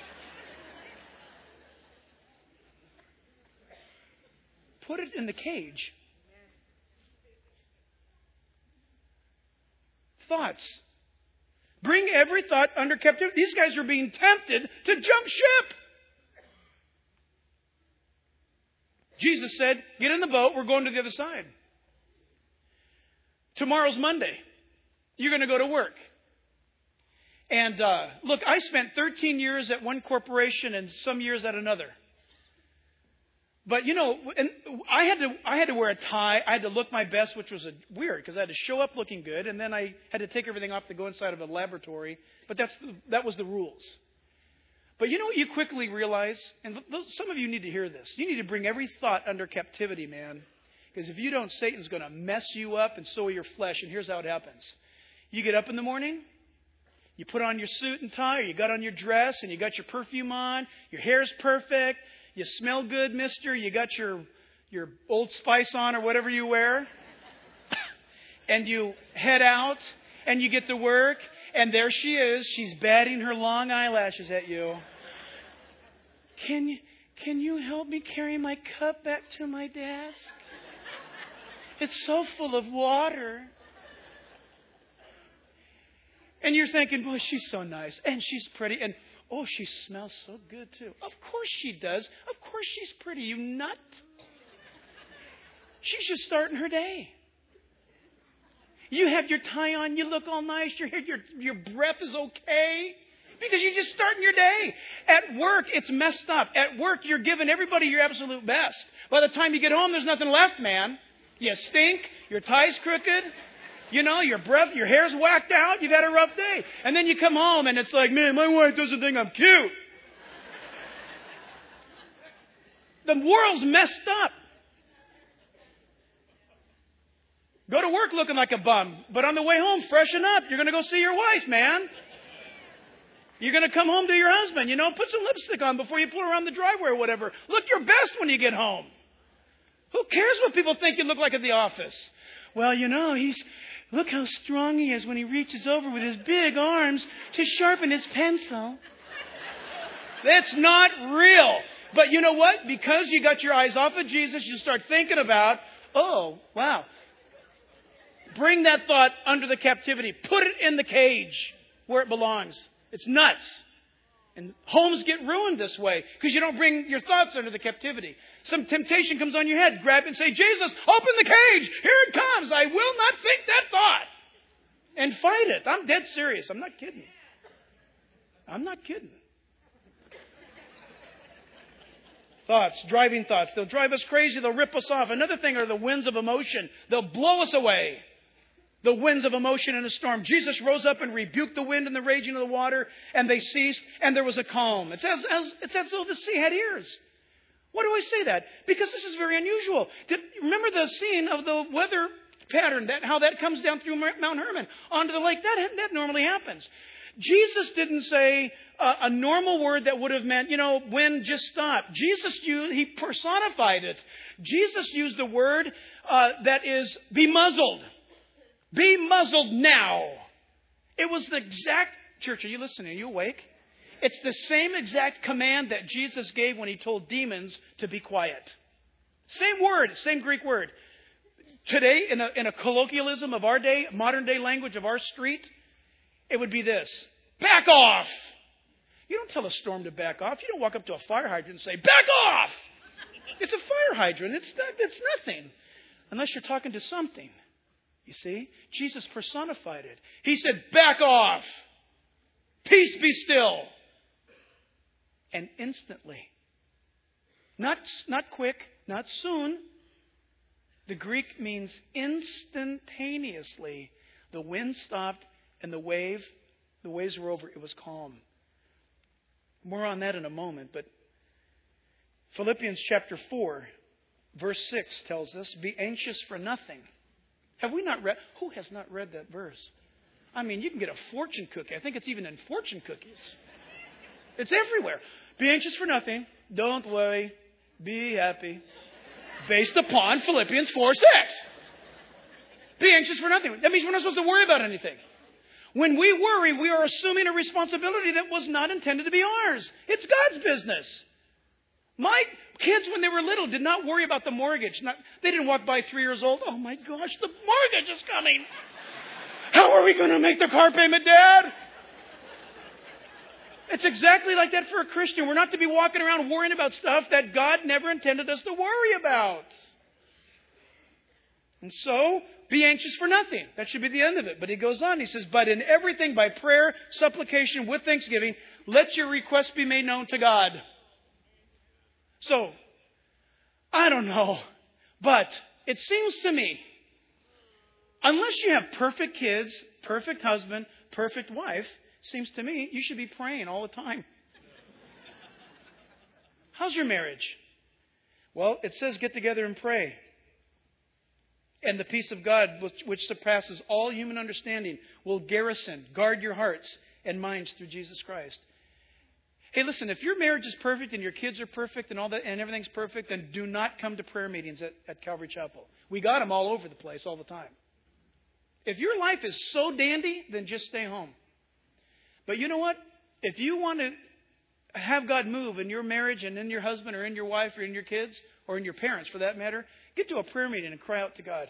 Put it in the cage. Thoughts. Bring every thought under captivity. These guys are being tempted to jump ship. Jesus said, get in the boat. We're going to the other side. Tomorrow's Monday. You're going to go to work. And look, I spent 13 years at one corporation and some years at another. But, and I had to wear a tie. I had to look my best, which was weird because I had to show up looking good. And then I had to take everything off to go inside of a laboratory. But that was the rules. But you know what you quickly realize? And some of you need to hear this. You need to bring every thought under captivity, man. Because if you don't, Satan's going to mess you up and so will your flesh. And here's how it happens. You get up in the morning. You put on your suit and tie. Or you got on your dress and you got your perfume on. Your hair's perfect. You smell good, mister. You got your Old Spice on or whatever you wear. And you head out and you get to work. And there she is. She's batting her long eyelashes at you. Can you help me carry my cup back to my desk? It's so full of water. And you're thinking, boy, she's so nice. And she's pretty. And oh, she smells so good, too. Of course she does. Of course she's pretty, you nut. She's just starting her day. You have your tie on. You look all nice. Your breath is okay. Because you're just starting your day. At work, it's messed up. At work, you're giving everybody your absolute best. By the time you get home, there's nothing left, man. You stink. Your tie's crooked. Your breath, your hair's whacked out. You've had a rough day. And then you come home and it's like, man, my wife doesn't think I'm cute. The world's messed up. Go to work looking like a bum. But on the way home, freshen up. You're going to go see your wife, man. You're going to come home to your husband. Put some lipstick on before you pull around the driveway or whatever. Look your best when you get home. Who cares what people think you look like at the office? Well, look how strong he is when he reaches over with his big arms to sharpen his pencil. That's not real. But you know what? Because you got your eyes off of Jesus, you start thinking about, oh, wow. Bring that thought under the captivity. Put it in the cage where it belongs. It's nuts. And homes get ruined this way because you don't bring your thoughts under the captivity. Some temptation comes on your head. Grab it and say, Jesus, open the cage. Here it comes. I will not think that thought. And fight it. I'm dead serious. I'm not kidding. I'm not kidding. Thoughts, driving thoughts. They'll drive us crazy. They'll rip us off. Another thing are the winds of emotion. They'll blow us away. The winds of emotion in a storm. Jesus rose up and rebuked the wind and the raging of the water, and they ceased, and there was a calm. It's as though the sea had ears. Why do I say that? Because this is very unusual. Remember the scene of the weather pattern, how that comes down through Mount Hermon onto the lake? That normally happens. Jesus didn't say a normal word that would have meant, wind, just stop. He personified it. Jesus used the word that is, be muzzled. Be muzzled now. It was the exact, church, are you listening? Are you awake? It's the same exact command that Jesus gave when he told demons to be quiet. Same word, same Greek word. Today, in a colloquialism of our day, modern day language of our street, it would be this. Back off! You don't tell a storm to back off. You don't walk up to a fire hydrant and say, back off! It's a fire hydrant. It's nothing. Unless you're talking to something. You see? Jesus personified it. He said, back off. Peace be still. And instantly. Not quick, not soon. The Greek means instantaneously. The wind stopped and the waves were over. It was calm. More on that in a moment. But Philippians chapter 4, verse 6 tells us, be anxious for nothing. Have we not read? Who has not read that verse? I mean, you can get a fortune cookie. I think it's even in fortune cookies. It's everywhere. Be anxious for nothing. Don't worry. Be happy. Based upon Philippians 4:6. Be anxious for nothing. That means we're not supposed to worry about anything. When we worry, we are assuming a responsibility that was not intended to be ours. It's God's business. My kids, when they were little, did not worry about the mortgage. They didn't walk by 3 years old. Oh my gosh, the mortgage is coming. How are we going to make the car payment, Dad? It's exactly like that for a Christian. We're not to be walking around worrying about stuff that God never intended us to worry about. And so, be anxious for nothing. That should be the end of it. But he goes on. He says, but in everything by prayer, supplication, with thanksgiving, let your requests be made known to God. So, I don't know. But it seems to me, unless you have perfect kids, perfect husband, perfect wife, seems to me you should be praying all the time. How's your marriage? Well, it says get together and pray. And the peace of God, which surpasses all human understanding, will guard your hearts and minds through Jesus Christ. Hey, listen, if your marriage is perfect and your kids are perfect and all that and everything's perfect, then do not come to prayer meetings at Calvary Chapel. We got them all over the place all the time. If your life is so dandy, then just stay home. But you know what? If you want to have God move in your marriage and in your husband or in your wife or in your kids or in your parents for that matter, get to a prayer meeting and cry out to God.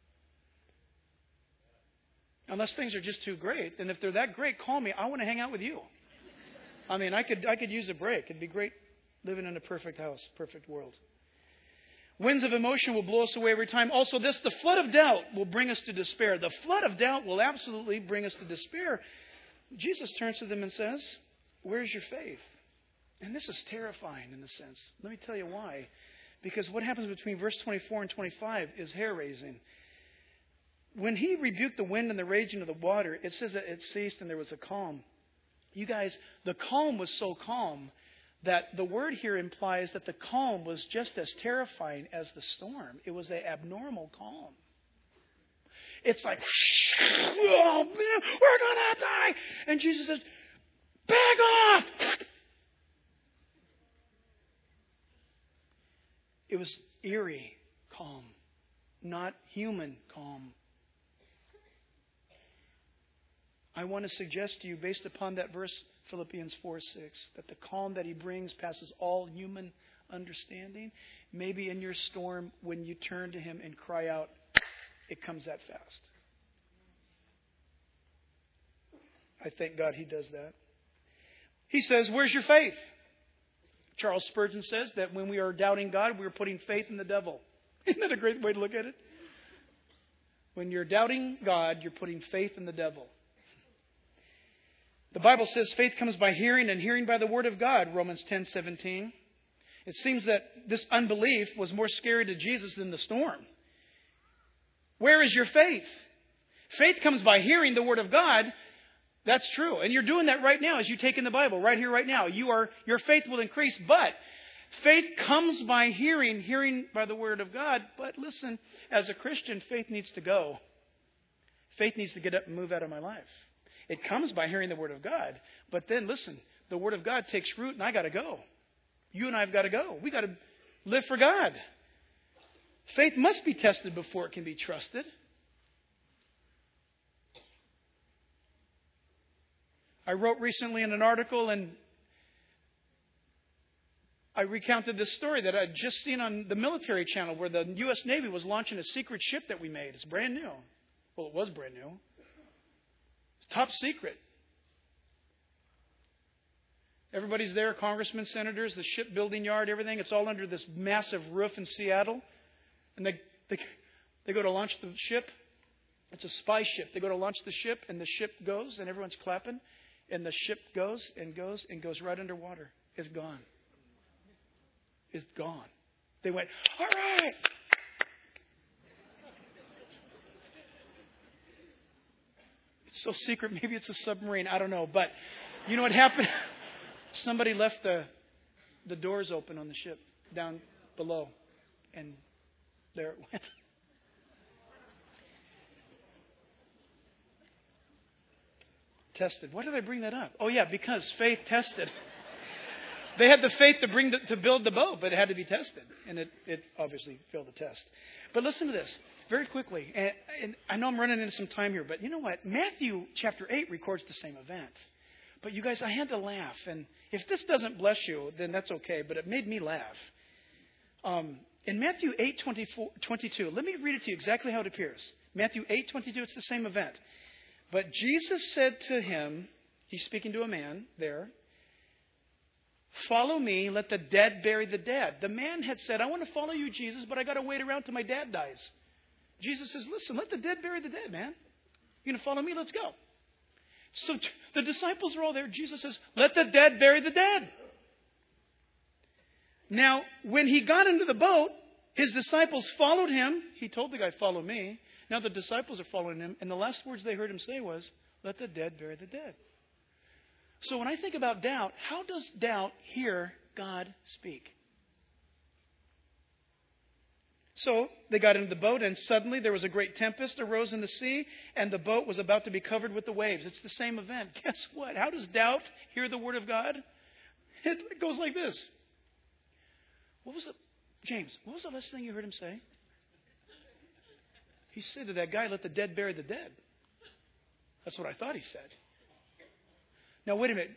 Unless things are just too great. And if they're that great, call me. I want to hang out with you. I mean, I could use a break. It'd be great living in a perfect house, perfect world. Winds of emotion will blow us away every time. Also this, the flood of doubt will bring us to despair. The flood of doubt will absolutely bring us to despair. Jesus turns to them and says, where's your faith? And this is terrifying in a sense. Let me tell you why. Because what happens between verse 24 and 25 is hair-raising. When he rebuked the wind and the raging of the water, it says that it ceased and there was a calm. You guys, the calm was so calm that the word here implies that the calm was just as terrifying as the storm. It was an abnormal calm. It's like, oh man, we're going to die. And Jesus says, back off. It was eerie calm, not human calm. I want to suggest to you, based upon that verse, Philippians 4:6, that the calm that he brings passes all human understanding. Maybe in your storm, when you turn to him and cry out, it comes that fast. I thank God he does that. He says, where's your faith? Charles Spurgeon says that when we are doubting God, we are putting faith in the devil. Isn't that a great way to look at it? When you're doubting God, you're putting faith in the devil. The Bible says faith comes by hearing and hearing by the word of God, Romans 10:17. It seems that this unbelief was more scary to Jesus than the storm. Where is your faith? Faith comes by hearing the word of God. That's true. And you're doing that right now as you take in the Bible, right here, right now. Your faith will increase, but faith comes by hearing by the word of God. But listen, as a Christian, faith needs to go. Faith needs to get up and move out of my life. It comes by hearing the word of God. But then listen, the word of God takes root and I got to go. You and I have got to go. We got to live for God. Faith must be tested before it can be trusted. I wrote recently in an article and I recounted this story that I'd just seen on the military channel where the U.S. Navy was launching a secret ship that we made. It's brand new. Well, it was brand new. It's top secret. Everybody's there, congressmen, senators, the shipbuilding yard, everything. It's all under this massive roof in Seattle. And they go to launch the ship. It's a spy ship. They go to launch the ship and the ship goes and everyone's clapping. And the ship goes and goes and goes right underwater. It's gone. It's gone. They went, all right. It's so secret. Maybe it's a submarine. I don't know. But you know what happened? Somebody left the doors open on the ship down below. And there it went. Tested. Why did I bring that up? Oh, yeah, because faith tested. They had the faith to build the boat, but it had to be tested. And it obviously failed the test. But listen to this very quickly. And I know I'm running into some time here, but you know what? Matthew chapter 8 records the same event. But you guys, I had to laugh. And if this doesn't bless you, then that's okay. But it made me laugh. In Matthew 8:22, let me read it to you exactly how it appears. Matthew 8:22, it's the same event. But Jesus said to him, he's speaking to a man there, follow me, let the dead bury the dead. The man had said, I want to follow you, Jesus, but I got to wait around till my dad dies. Jesus says, listen, let the dead bury the dead, man. You're going to follow me? Let's go. So the disciples are all there. Jesus says, let the dead bury the dead. Now, when he got into the boat, his disciples followed him. He told the guy, follow me. Now the disciples are following him. And the last words they heard him say was, let the dead bury the dead. So when I think about doubt, how does doubt hear God speak? So they got into the boat, and suddenly there was a great tempest arose in the sea, and the boat was about to be covered with the waves. It's the same event. Guess what? How does doubt hear the word of God? It goes like this. James, what was the last thing you heard him say? He said to that guy, let the dead bury the dead. That's what I thought he said. Now, wait a minute.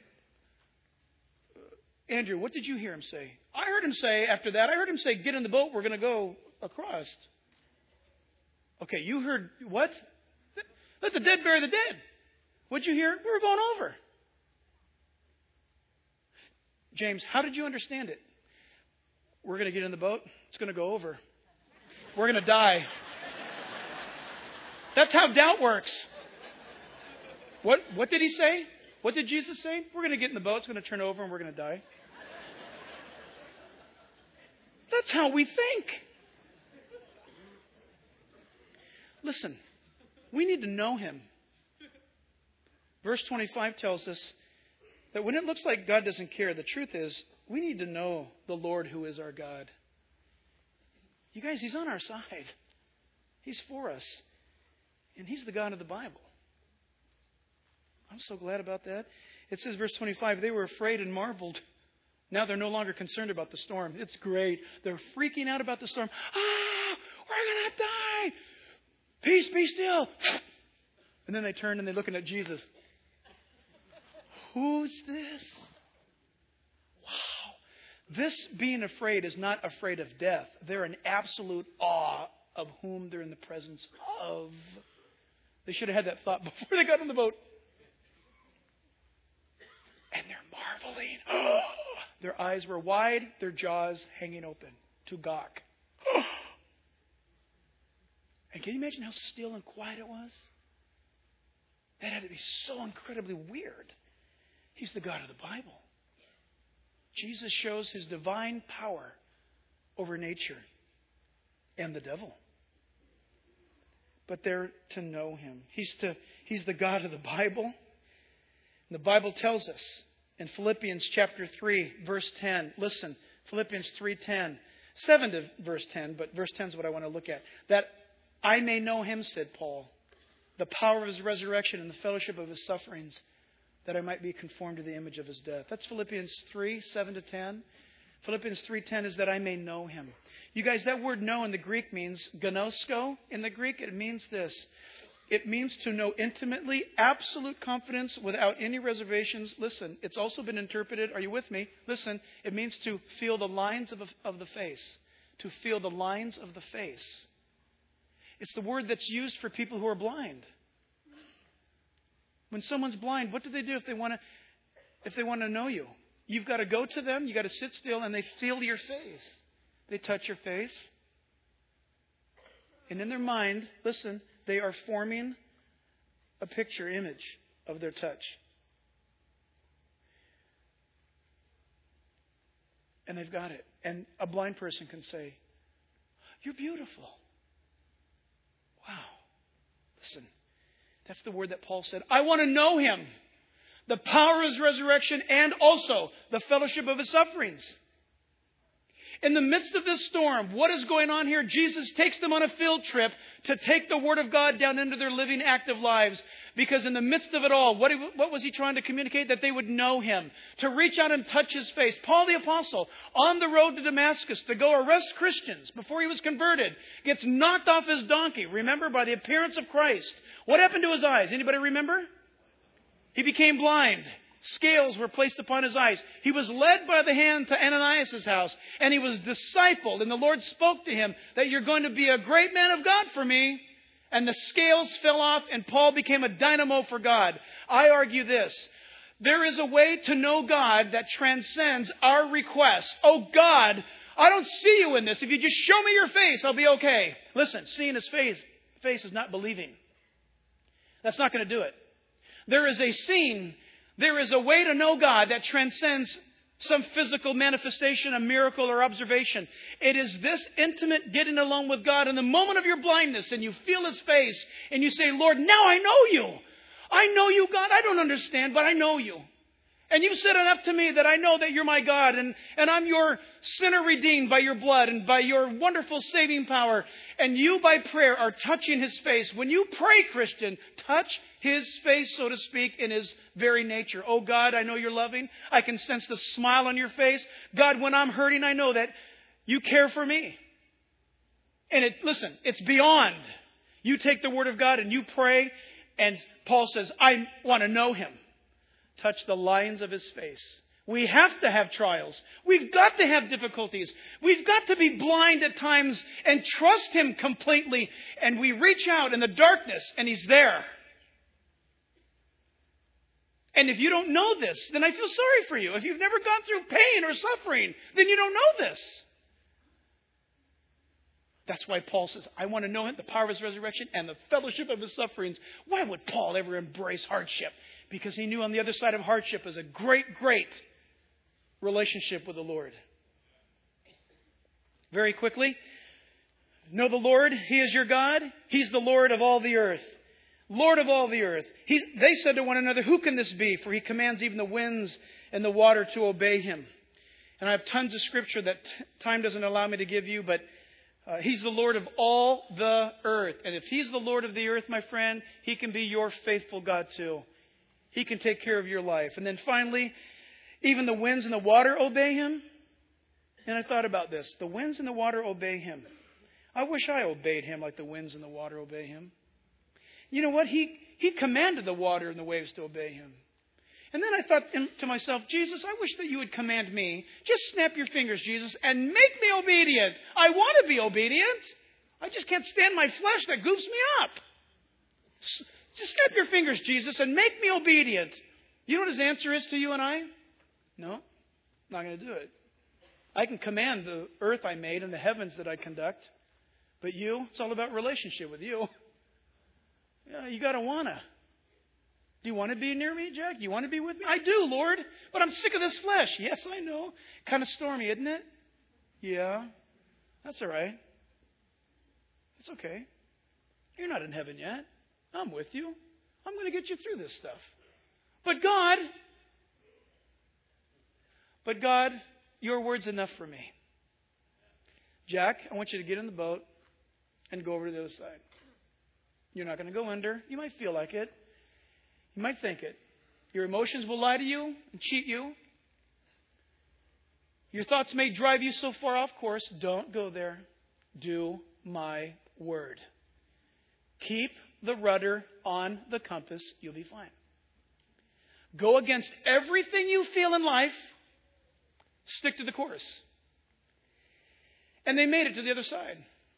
Andrew, what did you hear him say? I heard him say, after that, get in the boat, we're going to go across. Okay, you heard what? Let the dead bury the dead. What'd you hear? We were going over. James, how did you understand it? We're going to get in the boat. It's going to go over. We're going to die. That's how doubt works. What did he say? What did Jesus say? We're going to get in the boat. It's going to turn over and we're going to die. That's how we think. Listen, we need to know him. Verse 25 tells us that when it looks like God doesn't care, the truth is we need to know the Lord who is our God. You guys, he's on our side. He's for us. And he's the God of the Bible. I'm so glad about that. It says, verse 25, they were afraid and marveled. Now they're no longer concerned about the storm. It's great. They're freaking out about the storm. We're going to die. Peace, be still. And then they turn and they're looking at Jesus. Who's this? Wow. This being afraid is not afraid of death. They're in absolute awe of whom they're in the presence of. They should have had that thought before they got on the boat. And they're marveling. Oh, their eyes were wide, their jaws hanging open to gawk. Oh. And can you imagine how still and quiet it was? That had to be so incredibly weird. He's the God of the Bible. Jesus shows his divine power over nature and the devil. But they're to know him. He's the God of the Bible. And the Bible tells us in Philippians chapter 3, verse 10. Listen, Philippians 3:10. 7 to verse 10, but verse 10 is what I want to look at. That I may know him, said Paul, the power of his resurrection and the fellowship of his sufferings, that I might be conformed to the image of his death. That's Philippians 3, 7 to 10. Philippians 3:10 is that I may know him. You guys, that word know in the Greek means gnosko. In the Greek, it means this. It means to know intimately, absolute confidence without any reservations. Listen, it's also been interpreted, are you with me? Listen, it means to feel the lines of the face. To feel the lines of the face. It's the word that's used for people who are blind. When someone's blind, what do they do if they want to know you? You've got to go to them, you've got to sit still, and they feel your face. They touch your face. And in their mind, listen, they are forming a picture image of their touch. And they've got it. And a blind person can say, "You're beautiful." Wow. Listen, that's the word that Paul said. I want to know Him, the power of His resurrection, and also the fellowship of His sufferings. In the midst of this storm, what is going on here? Jesus takes them on a field trip to take the Word of God down into their living, active lives. Because in the midst of it all, what was He trying to communicate? That they would know Him, to reach out and touch His face. Paul the Apostle, on the road to Damascus to go arrest Christians before he was converted, gets knocked off his donkey, remember, by the appearance of Christ. What happened to his eyes? Anybody remember? He became blind. Scales were placed upon his eyes. He was led by the hand to Ananias' house, and he was discipled. And the Lord spoke to him that you're going to be a great man of God for me. And the scales fell off, and Paul became a dynamo for God. I argue this. There is a way to know God that transcends our request. Oh God, I don't see you in this. If you just show me your face, I'll be okay. Listen, seeing His face is not believing. That's not going to do it. There is a way to know God that transcends some physical manifestation, a miracle or observation. It is this intimate getting along with God in the moment of your blindness, and you feel His face and you say, Lord, now I know you. I know you, God. I don't understand, but I know you. And you've said enough to me that I know that you're my God, and I'm your sinner redeemed by your blood and by your wonderful saving power. And you, by prayer, are touching His face. When you pray, Christian, touch His face, so to speak, in His very nature. Oh God, I know you're loving. I can sense the smile on your face. God, when I'm hurting, I know that you care for me. And listen, it's beyond. You take the Word of God and you pray, and Paul says, I want to know Him. Touch the lines of His face. We have to have trials. We've got to have difficulties. We've got to be blind at times and trust Him completely. And we reach out in the darkness and He's there. And if you don't know this, then I feel sorry for you. If you've never gone through pain or suffering, then you don't know this. That's why Paul says, I want to know Him, the power of His resurrection and the fellowship of His sufferings. Why would Paul ever embrace hardship? Because he knew on the other side of hardship is a great, great relationship with the Lord. Very quickly, know the Lord. He is your God. He's the Lord of all the earth. Lord of all the earth. They said to one another, who can this be? For He commands even the winds and the water to obey Him. And I have tons of scripture that time doesn't allow me to give you, but He's the Lord of all the earth. And if He's the Lord of the earth, my friend, He can be your faithful God too. He can take care of your life. And then finally, even the winds and the water obey Him. And I thought about this. The winds and the water obey Him. I wish I obeyed Him like the winds and the water obey Him. You know what? He commanded the water and the waves to obey Him. And then I thought to myself, Jesus, I wish that you would command me. Just snap your fingers, Jesus, and make me obedient. I want to be obedient. I just can't stand my flesh that goofs me up. Just snap your fingers, Jesus, and make me obedient. You know what His answer is to you and I? No, not going to do it. I can command the earth I made and the heavens that I conduct. But you, it's all about relationship with you. You got to wanna. Do you want to be near me, Jack? Do you want to be with me? I do, Lord, but I'm sick of this flesh. Yes, I know. Kind of stormy, isn't it? Yeah, that's all right. It's okay. You're not in heaven yet. I'm with you. I'm going to get you through this stuff. But God, your word's enough for me. Jack, I want you to get in the boat and go over to the other side. You're not going to go under. You might feel like it. You might think it. Your emotions will lie to you and cheat you. Your thoughts may drive you so far off course. Don't go there. Do my word. Keep the rudder on the compass. You'll be fine. Go against everything you feel in life. Stick to the course. And they made it to the other side.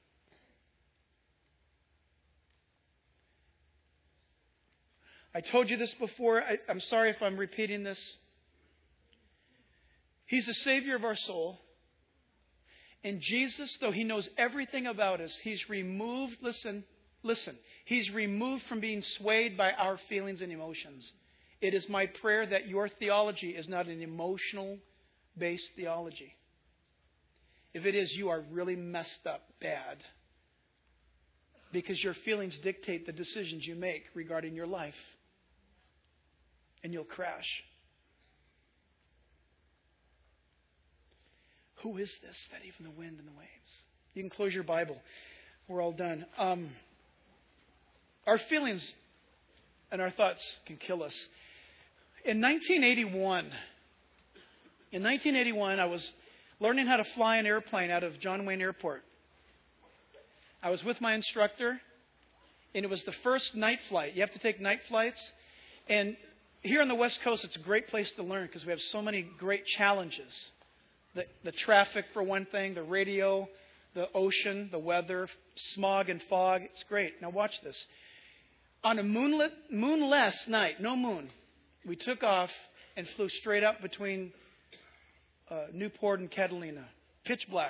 I told you this before. I'm sorry if I'm repeating this. He's the Savior of our soul. And Jesus, though He knows everything about us, He's removed, listen, He's removed from being swayed by our feelings and emotions. It is my prayer that your theology is not an emotional-based theology. If it is, you are really messed up bad. Because your feelings dictate the decisions you make regarding your life. And you'll crash. Who is this that even the wind and the waves? You can close your Bible. We're all done. Our feelings and our thoughts can kill us. In 1981, I was learning how to fly an airplane out of John Wayne Airport. I was with my instructor, and it was the first night flight. You have to take night flights. And here on the West Coast, it's a great place to learn because we have so many great challenges. The traffic, for one thing, the radio, the ocean, the weather, smog and fog. It's great. Now watch this. On a moonless night, no moon, we took off and flew straight up between Newport and Catalina. Pitch black.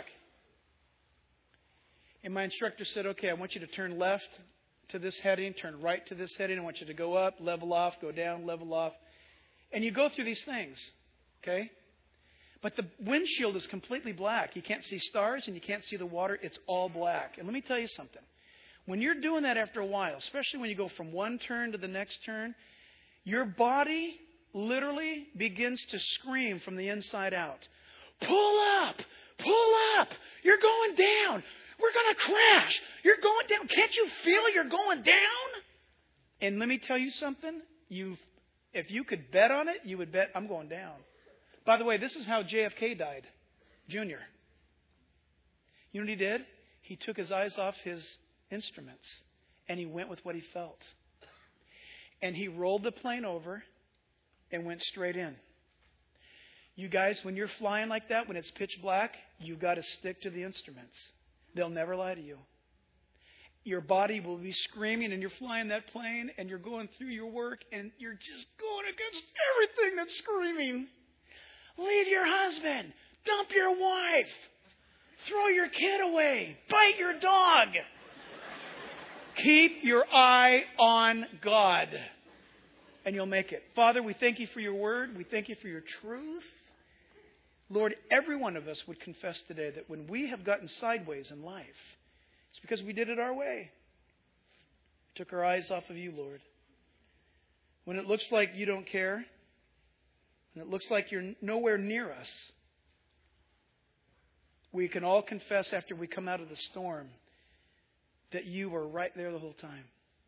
And my instructor said, okay, I want you to turn left to this heading, turn right to this heading. I want you to go up, level off, go down, level off. And you go through these things, okay? But the windshield is completely black. You can't see stars and you can't see the water. It's all black. And let me tell you something. When you're doing that after a while, especially when you go from one turn to the next turn, your body literally begins to scream from the inside out. Pull up! Pull up! You're going down! We're going to crash! You're going down! Can't you feel you're going down? And let me tell you something. If you could bet on it, you would bet I'm going down. By the way, this is how JFK died, Jr. You know what he did? He took his eyes off his instruments and he went with what he felt. And he rolled the plane over and went straight in. You guys, when you're flying like that, when it's pitch black, you've got to stick to the instruments. They'll never lie to you. Your body will be screaming and you're flying that plane and you're going through your work and you're just going against everything that's screaming. Leave your husband. Dump your wife. Throw your kid away. Bite your dog. Keep your eye on God. And you'll make it. Father, we thank you for your word. We thank you for your truth. Lord, every one of us would confess today that when we have gotten sideways in life, it's because we did it our way. We took our eyes off of you, Lord. When it looks like you don't care, and it looks like you're nowhere near us, we can all confess after we come out of the storm that you were right there the whole time.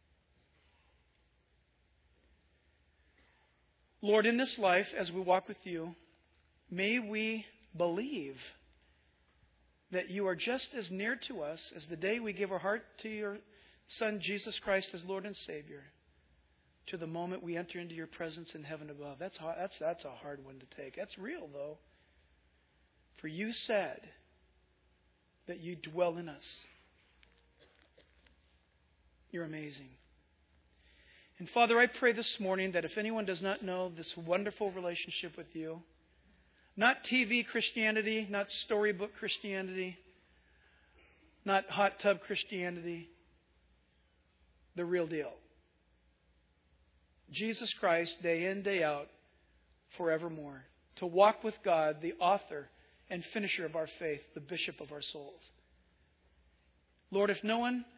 Lord, in this life, as we walk with you, may we believe that you are just as near to us as the day we give our heart to your Son, Jesus Christ, as Lord and Savior, to the moment we enter into your presence in heaven above. That's a hard one to take. That's real, though. For you said that you dwell in us. You're amazing. And Father, I pray this morning that if anyone does not know this wonderful relationship with you, not TV Christianity, not storybook Christianity, not hot tub Christianity, the real deal. Jesus Christ, day in, day out, forevermore. To walk with God, the author and finisher of our faith, the bishop of our souls. Lord, if no one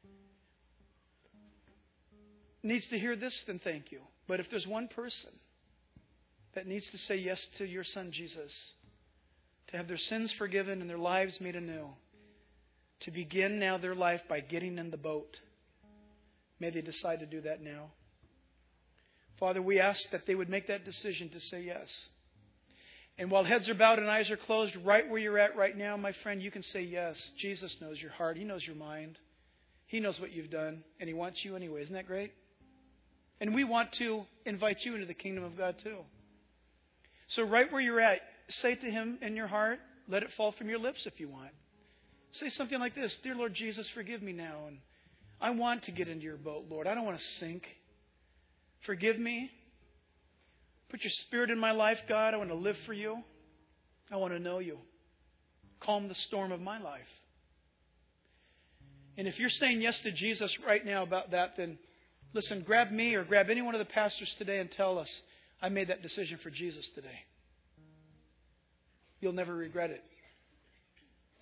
needs to hear this, then thank you. But if there's one person that needs to say yes to your Son, Jesus, to have their sins forgiven and their lives made anew, to begin now their life by getting in the boat, may they decide to do that now. Father, we ask that they would make that decision to say yes. And while heads are bowed and eyes are closed, right where you're at right now, my friend, you can say yes. Jesus knows your heart. He knows your mind. He knows what you've done, and He wants you anyway. Isn't that great? And we want to invite you into the kingdom of God too. So right where you're at, say to Him in your heart, let it fall from your lips if you want. Say something like this: Dear Lord Jesus, forgive me now. And I want to get into your boat, Lord. I don't want to sink. Forgive me. Put your Spirit in my life, God. I want to live for you. I want to know you. Calm the storm of my life. And if you're saying yes to Jesus right now about that, then listen, grab me or grab any one of the pastors today and tell us, I made that decision for Jesus today. You'll never regret it.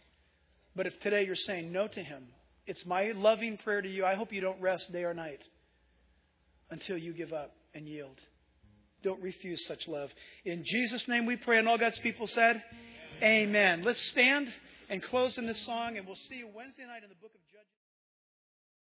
But if today you're saying no to Him, it's my loving prayer to you. I hope you don't rest day or night until you give up and yield. Don't refuse such love. In Jesus' name we pray. And all God's people said, Amen. Let's stand and close in this song, and we'll see you Wednesday night in the book of Judges.